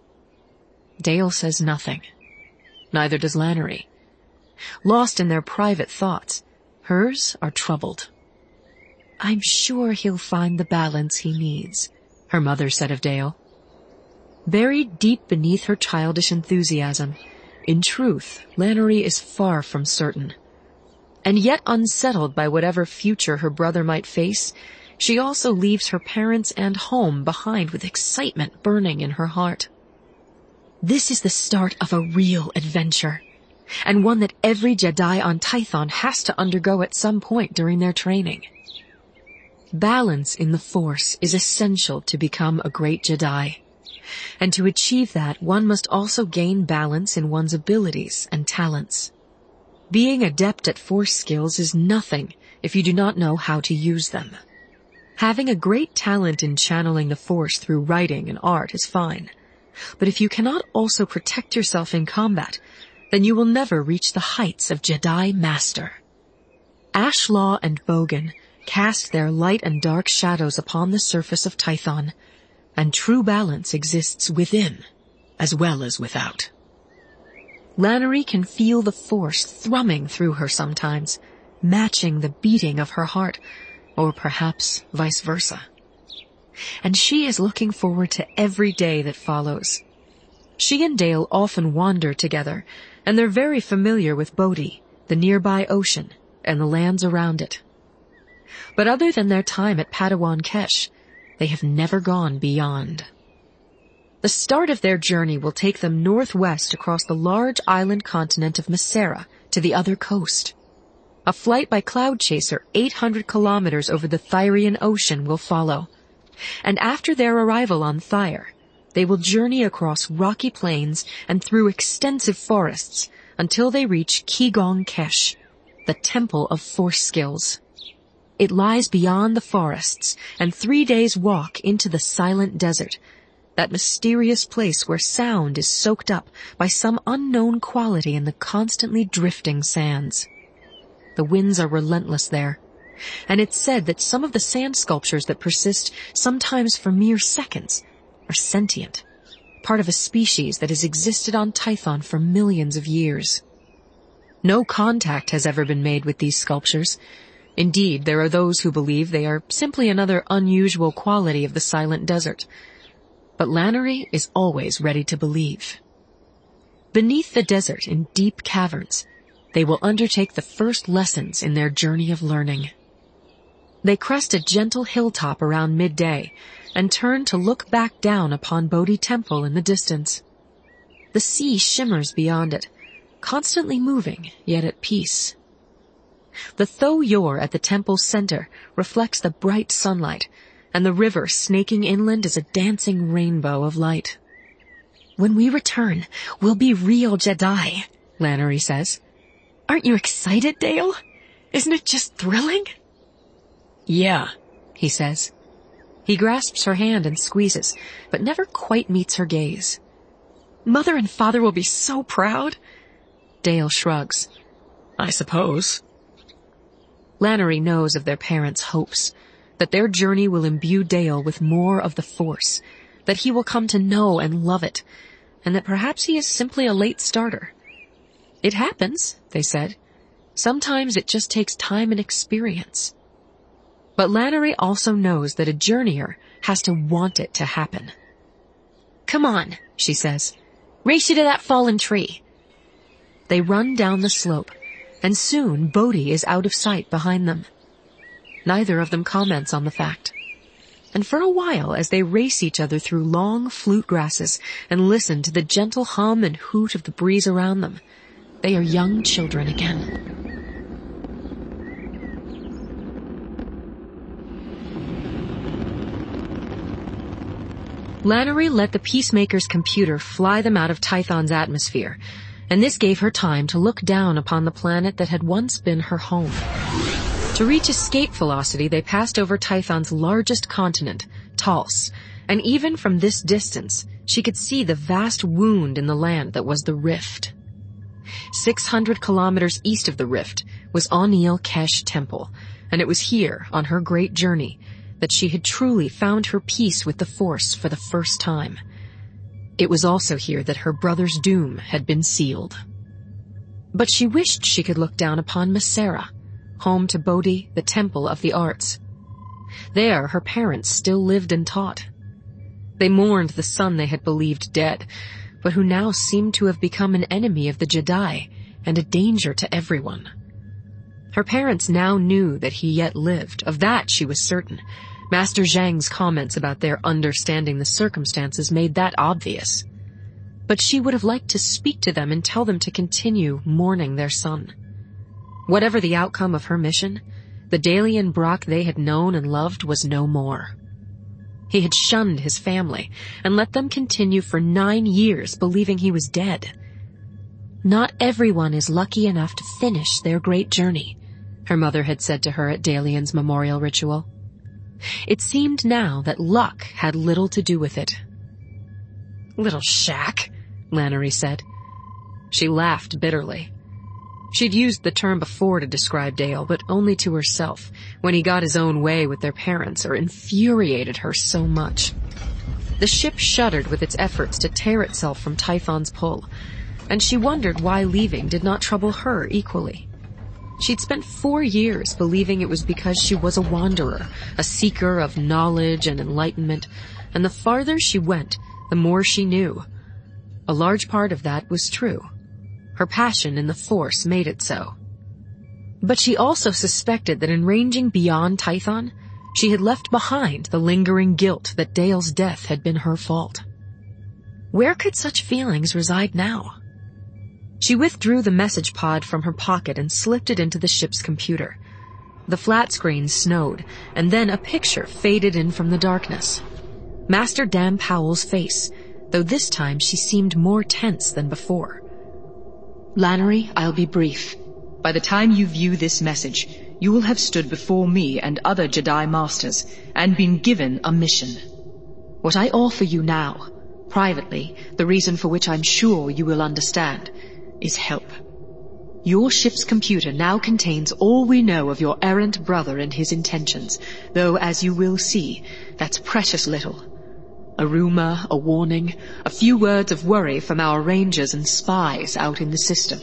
Dale says nothing. Neither does Lannery. Lost in their private thoughts, hers are troubled. I'm sure he'll find the balance he needs, her mother said of Dale. Buried deep beneath her childish enthusiasm, in truth, Lannery is far from certain. And yet unsettled by whatever future her brother might face, she also leaves her parents and home behind with excitement burning in her heart. This is the start of a real adventure, and one that every Jedi on Tython has to undergo at some point during their training. Balance in the Force is essential to become a great Jedi. And to achieve that, one must also gain balance in one's abilities and talents. Being adept at force skills is nothing if you do not know how to use them. Having a great talent in channeling the force through writing and art is fine. But if you cannot also protect yourself in combat, then you will never reach the heights of Jedi Master. Ashlaw and Bogan cast their light and dark shadows upon the surface of Tython, and true balance exists within as well as without. Lannery can feel the force thrumming through her sometimes, matching the beating of her heart, or perhaps vice versa. And she is looking forward to every day that follows. She and Dale often wander together, and they're very familiar with Bodhi, the nearby ocean, and the lands around it. But other than their time at Padawan Kesh, they have never gone beyond. The start of their journey will take them northwest across the large island continent of Masera to the other coast. A flight by Cloud Chaser eight hundred kilometers over the Thyrian Ocean will follow. And after their arrival on Thyre, they will journey across rocky plains and through extensive forests until they reach Qigong Kesh, the Temple of Force Skills. It lies beyond the forests and three days' walk into the silent desert, that mysterious place where sound is soaked up by some unknown quality in the constantly drifting sands. The winds are relentless there, and it's said that some of the sand sculptures that persist, sometimes for mere seconds, are sentient, part of a species that has existed on Tython for millions of years. No contact has ever been made with these sculptures. Indeed, there are those who believe they are simply another unusual quality of the silent desert. But Lannery is always ready to believe. Beneath the desert, in deep caverns, they will undertake the first lessons in their journey of learning. They crest a gentle hilltop around midday and turn to look back down upon Bodhi Temple in the distance. The sea shimmers beyond it, constantly moving, yet at peace. The Tho Yor at the temple's center reflects the bright sunlight, and the river snaking inland is a dancing rainbow of light. "When we return, we'll be real Jedi," Lannery says. "Aren't you excited, Dale? Isn't it just thrilling?" "Yeah," he says. He grasps her hand and squeezes, but never quite meets her gaze. "Mother and Father will be so proud." Dale shrugs. "I suppose." Lannery knows of their parents' hopes, that their journey will imbue Dale with more of the Force, that he will come to know and love it, and that perhaps he is simply a late starter. It happens, they said. Sometimes it just takes time and experience. But Lannery also knows that a journeyer has to want it to happen. "Come on," she says. "Race you to that fallen tree." They run down the slope, and soon Bodhi is out of sight behind them. Neither of them comments on the fact. And for a while, as they race each other through long flute grasses and listen to the gentle hum and hoot of the breeze around them, they are young children again. Lannery let the Peacemaker's computer fly them out of Tython's atmosphere, and this gave her time to look down upon the planet that had once been her home. To reach escape velocity, they passed over Tython's largest continent, Talz, and even from this distance, she could see the vast wound in the land that was the Rift. Six hundred kilometers east of the Rift was Onil Kesh Temple, and it was here, on her great journey, that she had truly found her peace with the Force for the first time. It was also here that her brother's doom had been sealed. But she wished she could look down upon Masera, home to Bodhi, the Temple of the Arts. There, her parents still lived and taught. They mourned the son they had believed dead, but who now seemed to have become an enemy of the Jedi and a danger to everyone. Her parents now knew that he yet lived. Of that she was certain. Master Zhang's comments about their understanding the circumstances made that obvious. But she would have liked to speak to them and tell them to continue mourning their son. Whatever the outcome of her mission, the Dalian Brock they had known and loved was no more. He had shunned his family and let them continue for nine years believing he was dead. Not everyone is lucky enough to finish their great journey, her mother had said to her at Dalian's memorial ritual. It seemed now that luck had little to do with it. Little shack, Lannery said. She laughed bitterly. She'd used the term before to describe Dale, but only to herself, when he got his own way with their parents or infuriated her so much. The ship shuddered with its efforts to tear itself from Tython's pull, and she wondered why leaving did not trouble her equally. She'd spent four years believing it was because she was a wanderer, a seeker of knowledge and enlightenment, and the farther she went, the more she knew. A large part of that was true. Her passion in the Force made it so. But she also suspected that in ranging beyond Tython, she had left behind the lingering guilt that Dale's death had been her fault. Where could such feelings reside now? She withdrew the message pod from her pocket and slipped it into the ship's computer. The flat screen snowed, and then a picture faded in from the darkness. Master Dan Powell's face, though this time she seemed more tense than before. Lannery, I'll be brief. By the time you view this message, you will have stood before me and other Jedi Masters and been given a mission. What I offer you now, privately, the reason for which I'm sure you will understand, is help. Your ship's computer now contains all we know of your errant brother and his intentions, though, as you will see, that's precious little. A rumor, a warning, a few words of worry from our rangers and spies out in the system.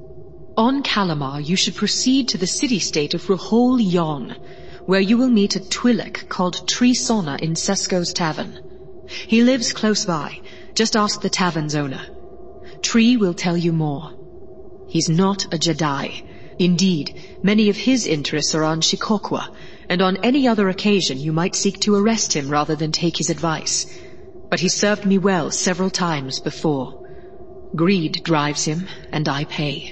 On Calamar, you should proceed to the city-state of Rahul Yon, where you will meet a Twi'lek called Tree Sona in Sesko's tavern. He lives close by. Just ask the tavern's owner. Tree will tell you more. He's not a Jedi. Indeed, many of his interests are on Shikokwa, and on any other occasion you might seek to arrest him rather than take his advice. But he served me well several times before. Greed drives him, and I pay.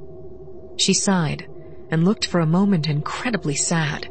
She sighed, and looked for a moment incredibly sad.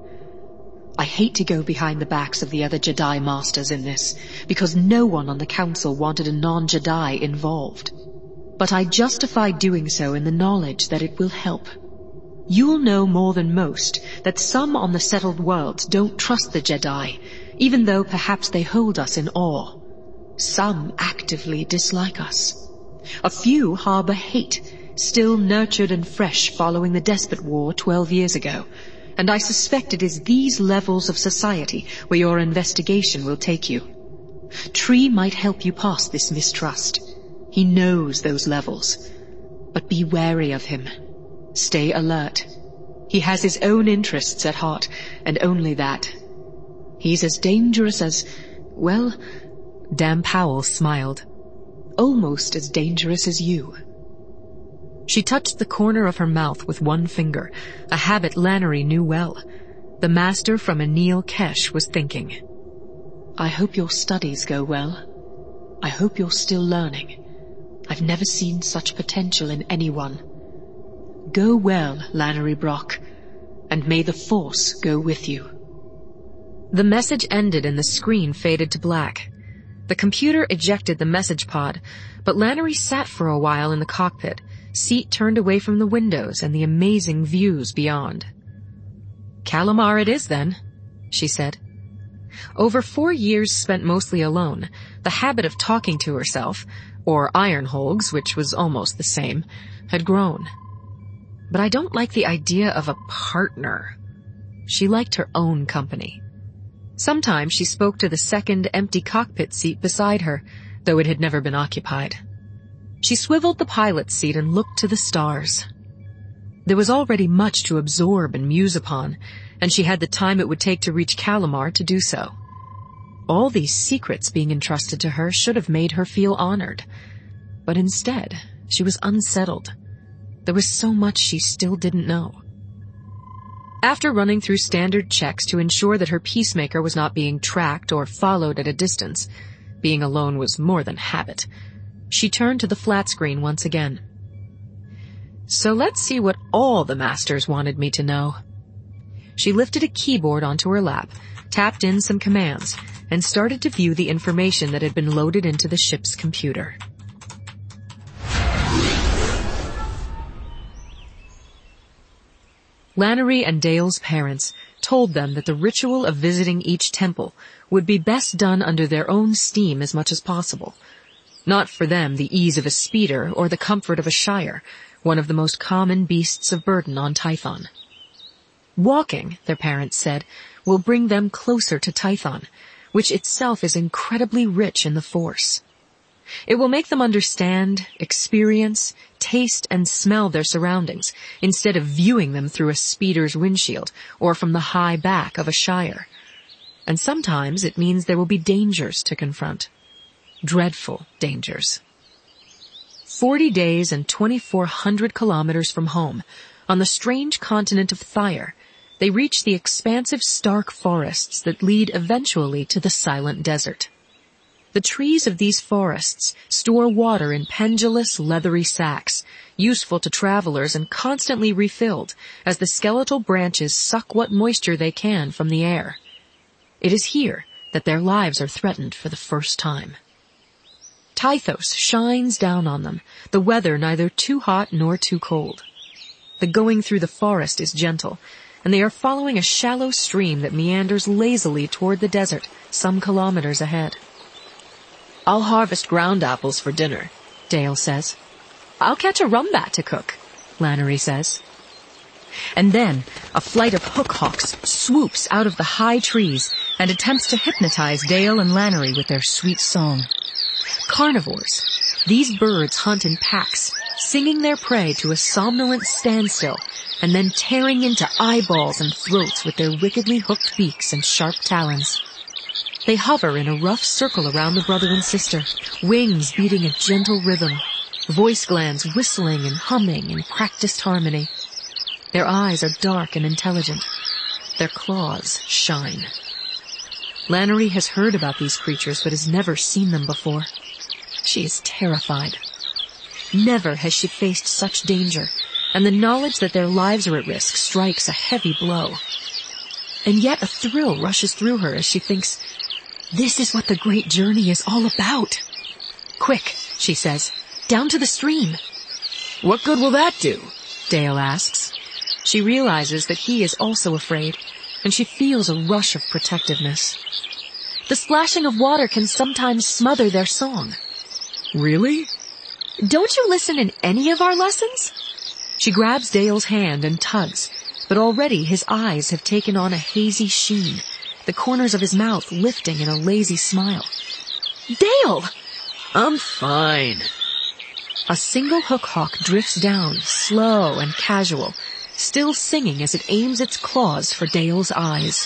I hate to go behind the backs of the other Jedi Masters in this, because no one on the Council wanted a non-Jedi involved. But I justify doing so in the knowledge that it will help. You'll know more than most that some on the settled worlds don't trust the Jedi, even though perhaps they hold us in awe. Some actively dislike us. A few harbor hate, still nurtured and fresh following the Despot War twelve years ago, and I suspect it is these levels of society where your investigation will take you. Tree might help you past this mistrust. He knows those levels. But be wary of him. Stay alert. He has his own interests at heart, and only that. He's as dangerous as, well... Dan Powell smiled. Almost as dangerous as you. She touched the corner of her mouth with one finger, a habit Lannery knew well. The master from Anil Kesh was thinking. I hope your studies go well. I hope you're still learning. I've never seen such potential in anyone. Go well, Lannery Brock, and may the Force go with you. The message ended and the screen faded to black. The computer ejected the message pod, but Lannery sat for a while in the cockpit, seat turned away from the windows and the amazing views beyond. Calamar it is, then, she said. Over four years spent mostly alone, the habit of talking to herself, or Ironholgs, which was almost the same, had grown. But I don't like the idea of a partner. She liked her own company. Sometimes she spoke to the second empty cockpit seat beside her, though it had never been occupied. She swiveled the pilot's seat and looked to the stars. There was already much to absorb and muse upon, and she had the time it would take to reach Calamar to do so. All these secrets being entrusted to her should have made her feel honored. But instead, she was unsettled. There was so much she still didn't know. After running through standard checks to ensure that her peacemaker was not being tracked or followed at a distance, being alone was more than habit, she turned to the flat screen once again. So let's see what all the masters wanted me to know. She lifted a keyboard onto her lap, tapped in some commands, and started to view the information that had been loaded into the ship's computer. Lannery and Dale's parents told them that the ritual of visiting each temple would be best done under their own steam as much as possible. Not for them the ease of a speeder or the comfort of a shire, one of the most common beasts of burden on Tython. Walking, their parents said, will bring them closer to Tython, which itself is incredibly rich in the Force. It will make them understand, experience, taste, and smell their surroundings, instead of viewing them through a speeder's windshield or from the high back of a shire. And sometimes it means there will be dangers to confront. Dreadful dangers. Forty days and twenty-four hundred kilometers from home, on the strange continent of Thyre, they reach the expansive stark forests that lead eventually to the Silent Desert. The trees of these forests store water in pendulous, leathery sacks, useful to travelers and constantly refilled as the skeletal branches suck what moisture they can from the air. It is here that their lives are threatened for the first time. Tythos shines down on them, the weather neither too hot nor too cold. The going through the forest is gentle, and they are following a shallow stream that meanders lazily toward the desert some kilometers ahead. "I'll harvest ground apples for dinner," Dale says. "I'll catch a rumbat to cook," Lannery says. And then a flight of hook hawks swoops out of the high trees and attempts to hypnotize Dale and Lannery with their sweet song. Carnivores, these birds hunt in packs, singing their prey to a somnolent standstill and then tearing into eyeballs and throats with their wickedly hooked beaks and sharp talons. They hover in a rough circle around the brother and sister, wings beating a gentle rhythm, voice glands whistling and humming in practiced harmony. Their eyes are dark and intelligent. Their claws shine. Lannery has heard about these creatures but has never seen them before. She is terrified. Never has she faced such danger, and the knowledge that their lives are at risk strikes a heavy blow. And yet a thrill rushes through her as she thinks, this is what the great journey is all about. "Quick," she says, "down to the stream." "What good will that do?" Dale asks. She realizes that he is also afraid, and she feels a rush of protectiveness. The splashing of water can sometimes smother their song. "Really? Don't you listen in any of our lessons?" She grabs Dale's hand and tugs, but already his eyes have taken on a hazy sheen, the corners of his mouth lifting in a lazy smile. "Dale!" "I'm fine." A single hook hawk drifts down, slow and casual, still singing as it aims its claws for Dale's eyes.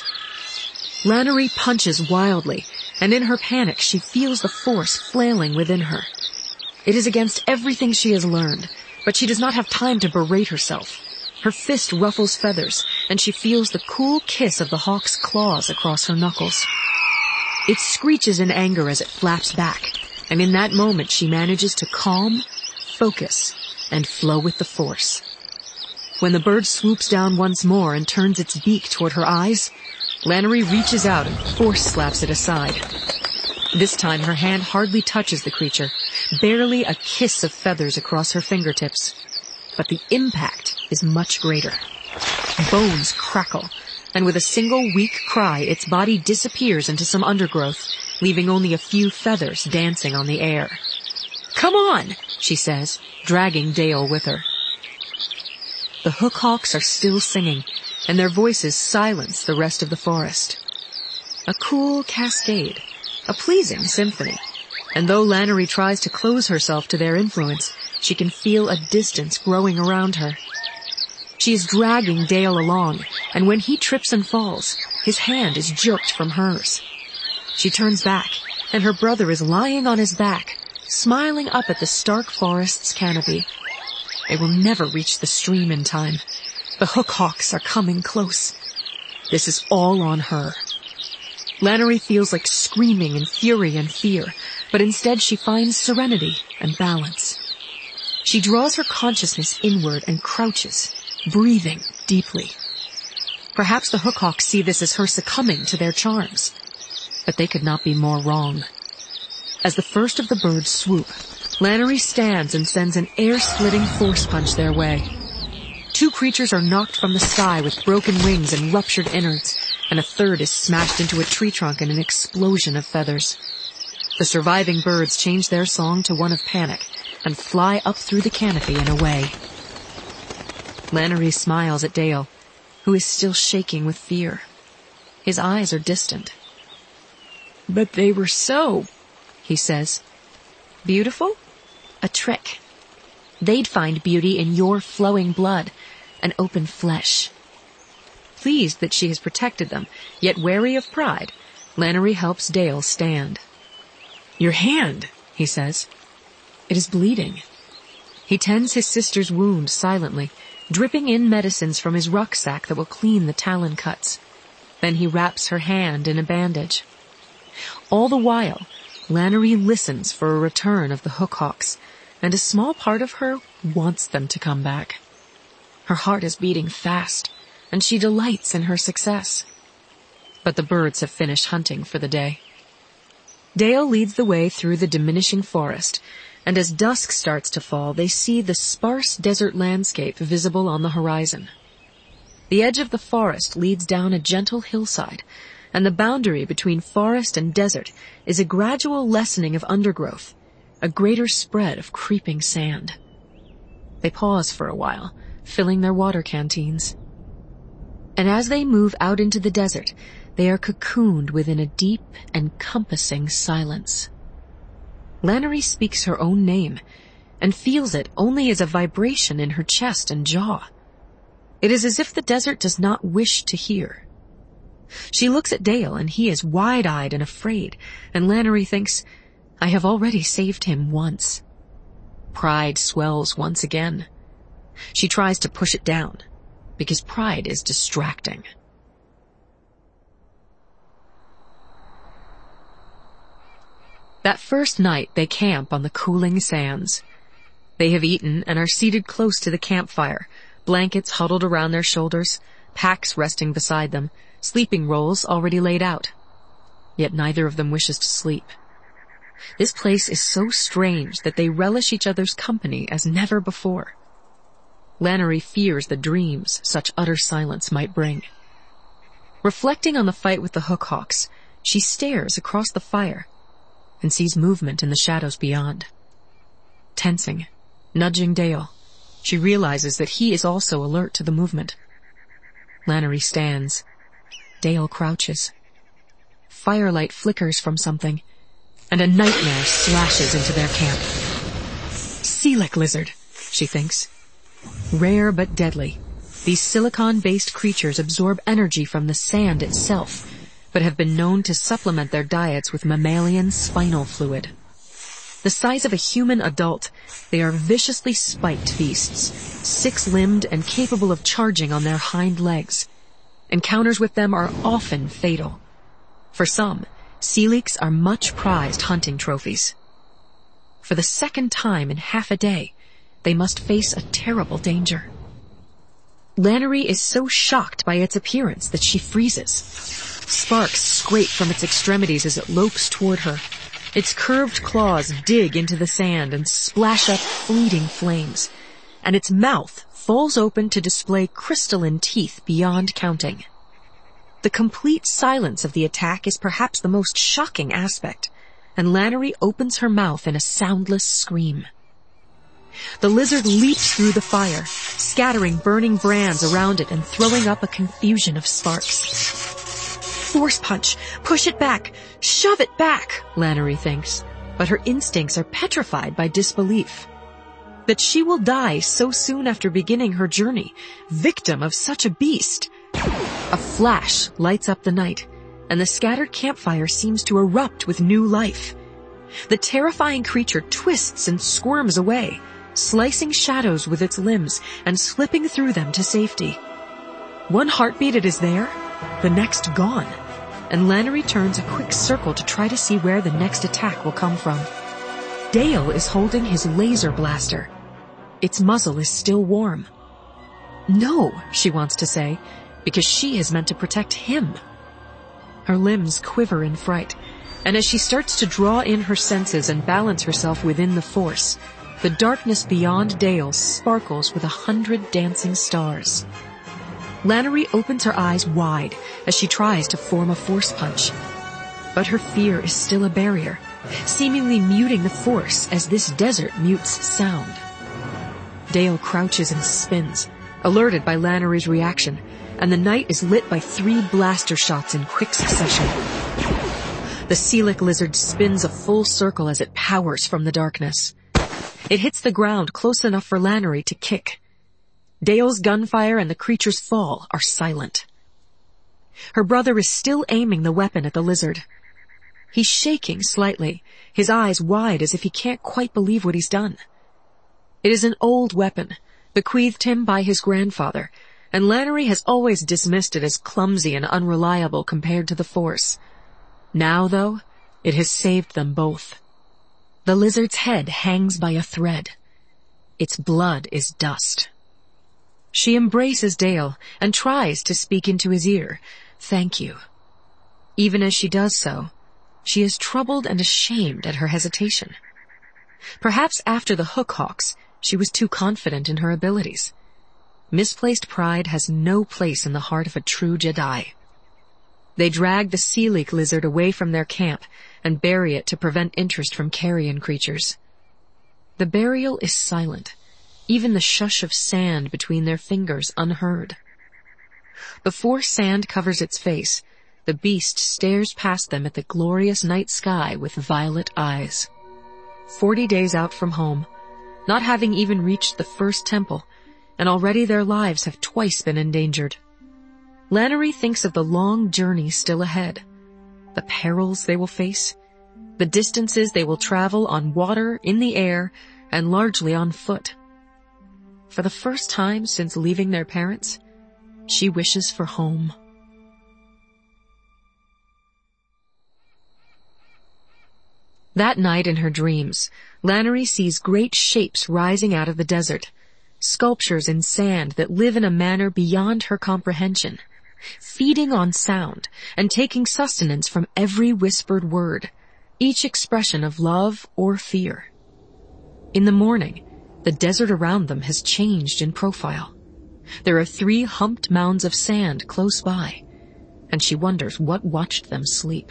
Lannery punches wildly, and in her panic she feels the force flailing within her. It is against everything she has learned, but she does not have time to berate herself. Her fist ruffles feathers, and she feels the cool kiss of the hawk's claws across her knuckles. It screeches in anger as it flaps back, and in that moment she manages to calm, focus, and flow with the force. When the bird swoops down once more and turns its beak toward her eyes, Lannery reaches out and force slaps it aside. This time her hand hardly touches the creature, barely a kiss of feathers across her fingertips. But the impact is much greater. Bones crackle, and with a single weak cry, its body disappears into some undergrowth, leaving only a few feathers dancing on the air. "Come on," she says, dragging Dale with her. The hook hawks are still singing, and their voices silence the rest of the forest. A cool cascade, a pleasing symphony, and though Lannery tries to close herself to their influence, she can feel a distance growing around her. She is dragging Dale along, and when he trips and falls, his hand is jerked from hers. She turns back, and her brother is lying on his back, smiling up at the stark forest's canopy. They will never reach the stream in time. The hook hawks are coming close. This is all on her. Lannery feels like screaming in fury and fear, but instead she finds serenity and balance. She draws her consciousness inward and crouches, breathing deeply. Perhaps the Hookhawks see this as her succumbing to their charms. But they could not be more wrong. As the first of the birds swoop, Lannery stands and sends an air-splitting force punch their way. Two creatures are knocked from the sky with broken wings and ruptured innards, and a third is smashed into a tree trunk in an explosion of feathers. The surviving birds change their song to one of panic and fly up through the canopy and away. Lannery smiles at Dale, who is still shaking with fear. His eyes are distant. "But they were so," he says. "Beautiful? A trick. They'd find beauty in your flowing blood and open flesh." Pleased that she has protected them, yet wary of pride, Lannery helps Dale stand. "Your hand," he says. It is bleeding. He tends his sister's wound silently, dripping in medicines from his rucksack that will clean the talon cuts. Then he wraps her hand in a bandage. All the while, Lannery listens for a return of the Hookhawks, and a small part of her wants them to come back. Her heart is beating fast, and she delights in her success. But the birds have finished hunting for the day. Dale leads the way through the diminishing forest, and as dusk starts to fall, they see the sparse desert landscape visible on the horizon. The edge of the forest leads down a gentle hillside, and the boundary between forest and desert is a gradual lessening of undergrowth, a greater spread of creeping sand. They pause for a while, filling their water canteens. And as they move out into the desert, they are cocooned within a deep, encompassing silence. Lannery speaks her own name, and feels it only as a vibration in her chest and jaw. It is as if the desert does not wish to hear. She looks at Dale, and he is wide-eyed and afraid, and Lannery thinks, I have already saved him once. Pride swells once again. She tries to push it down, because pride is distracting. That first night they camp on the cooling sands. They have eaten and are seated close to the campfire, blankets huddled around their shoulders, packs resting beside them, sleeping rolls already laid out. Yet neither of them wishes to sleep. This place is so strange that they relish each other's company as never before. Lannery fears the dreams such utter silence might bring. Reflecting on the fight with the Hookhawks, she stares across the fire and sees movement in the shadows beyond. Tensing, nudging Dale, she realizes that he is also alert to the movement. Lannery stands. Dale crouches. Firelight flickers from something, and a nightmare slashes into their camp. Selek lizard, she thinks. Rare but deadly, these silicon-based creatures absorb energy from the sand itself, but have been known to supplement their diets with mammalian spinal fluid. The size of a human adult, they are viciously spiked beasts, six-limbed and capable of charging on their hind legs. Encounters with them are often fatal. For some, Seleks are much prized hunting trophies. For the second time in half a day, they must face a terrible danger. Lannery is so shocked by its appearance that she freezes. Sparks scrape from its extremities as it lopes toward her. Its curved claws dig into the sand and splash up fleeting flames, and its mouth falls open to display crystalline teeth beyond counting. The complete silence of the attack is perhaps the most shocking aspect, and Lannery opens her mouth in a soundless scream. The lizard leaps through the fire, scattering burning brands around it and throwing up a confusion of sparks. Force punch! Push it back! Shove it back! Lannery thinks, but her instincts are petrified by disbelief. That she will die so soon after beginning her journey, victim of such a beast. A flash lights up the night, and the scattered campfire seems to erupt with new life. The terrifying creature twists and squirms away, slicing shadows with its limbs and slipping through them to safety. One heartbeat it is there, the next gone, and Lannery turns a quick circle to try to see where the next attack will come from. Dale is holding his laser blaster. Its muzzle is still warm. No, she wants to say, because she is meant to protect him. Her limbs quiver in fright, and as she starts to draw in her senses and balance herself within the force, the darkness beyond Dale sparkles with a hundred dancing stars. Lannery opens her eyes wide as she tries to form a force punch. But her fear is still a barrier, seemingly muting the force as this desert mutes sound. Dale crouches and spins, alerted by Lannery's reaction, and the night is lit by three blaster shots in quick succession. The Coelic lizard spins a full circle as it powers from the darkness. It hits the ground close enough for Lannery to kick. Dale's gunfire and the creature's fall are silent. Her brother is still aiming the weapon at the lizard. He's shaking slightly, his eyes wide as if he can't quite believe what he's done. It is an old weapon, bequeathed him by his grandfather, and Lannery has always dismissed it as clumsy and unreliable compared to the Force. Now, though, it has saved them both. The lizard's head hangs by a thread. Its blood is dust. She embraces Dale and tries to speak into his ear, "Thank you." Even as she does so, she is troubled and ashamed at her hesitation. Perhaps after the Hookhawks, she was too confident in her abilities. Misplaced pride has no place in the heart of a true Jedi. They drag the Coelic lizard away from their camp and bury it to prevent interest from carrion creatures. The burial is silent, even the shush of sand between their fingers unheard. Before sand covers its face, the beast stares past them at the glorious night sky with violet eyes. Forty days out from home, not having even reached the first temple, and already their lives have twice been endangered. Lannery thinks of the long journey still ahead, the perils they will face, the distances they will travel on water, in the air, and largely on foot. For the first time since leaving their parents, she wishes for home. That night in her dreams, Lannery sees great shapes rising out of the desert, sculptures in sand that live in a manner beyond her comprehension, feeding on sound and taking sustenance from every whispered word, each expression of love or fear. In the morning, the desert around them has changed in profile. There are three humped mounds of sand close by, and she wonders what watched them sleep.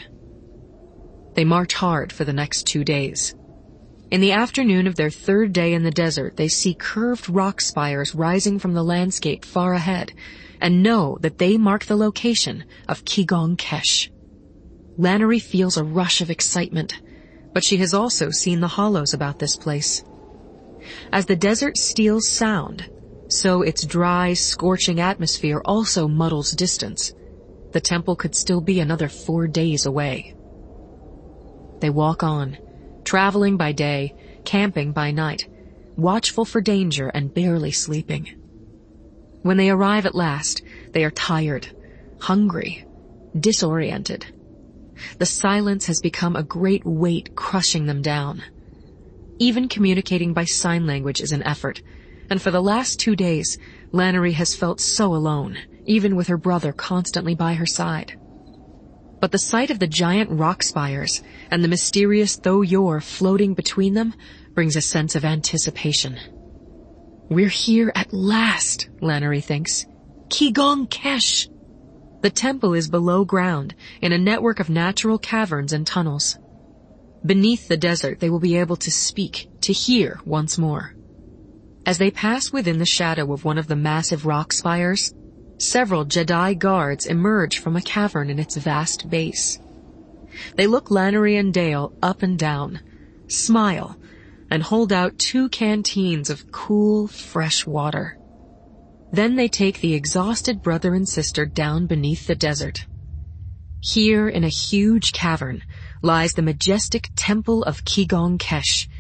They march hard for the next two days. In the afternoon of their third day in the desert, they see curved rock spires rising from the landscape far ahead, and know that they mark the location of Qigong Kesh. Lannery feels a rush of excitement, but she has also seen the hollows about this place. As the desert steals sound, so its dry, scorching atmosphere also muddles distance. The temple could still be another four days away. They walk on, traveling by day, camping by night, watchful for danger and barely sleeping. When they arrive at last, they are tired, hungry, disoriented. The silence has become a great weight crushing them down. Even communicating by sign language is an effort, and for the last two days, Lannery has felt so alone, even with her brother constantly by her side. But the sight of the giant rock spires and the mysterious Tho-Yor floating between them brings a sense of anticipation. We're here at last, Lannery thinks. Qigong Kesh! The temple is below ground in a network of natural caverns and tunnels. Beneath the desert, they will be able to speak, to hear once more. As they pass within the shadow of one of the massive rock spires, several Jedi guards emerge from a cavern in its vast base. They look Lannery and Dale up and down, smile, and hold out two canteens of cool, fresh water. Then they take the exhausted brother and sister down beneath the desert. Here in a huge cavern lies the majestic Temple of Qigong Kesh,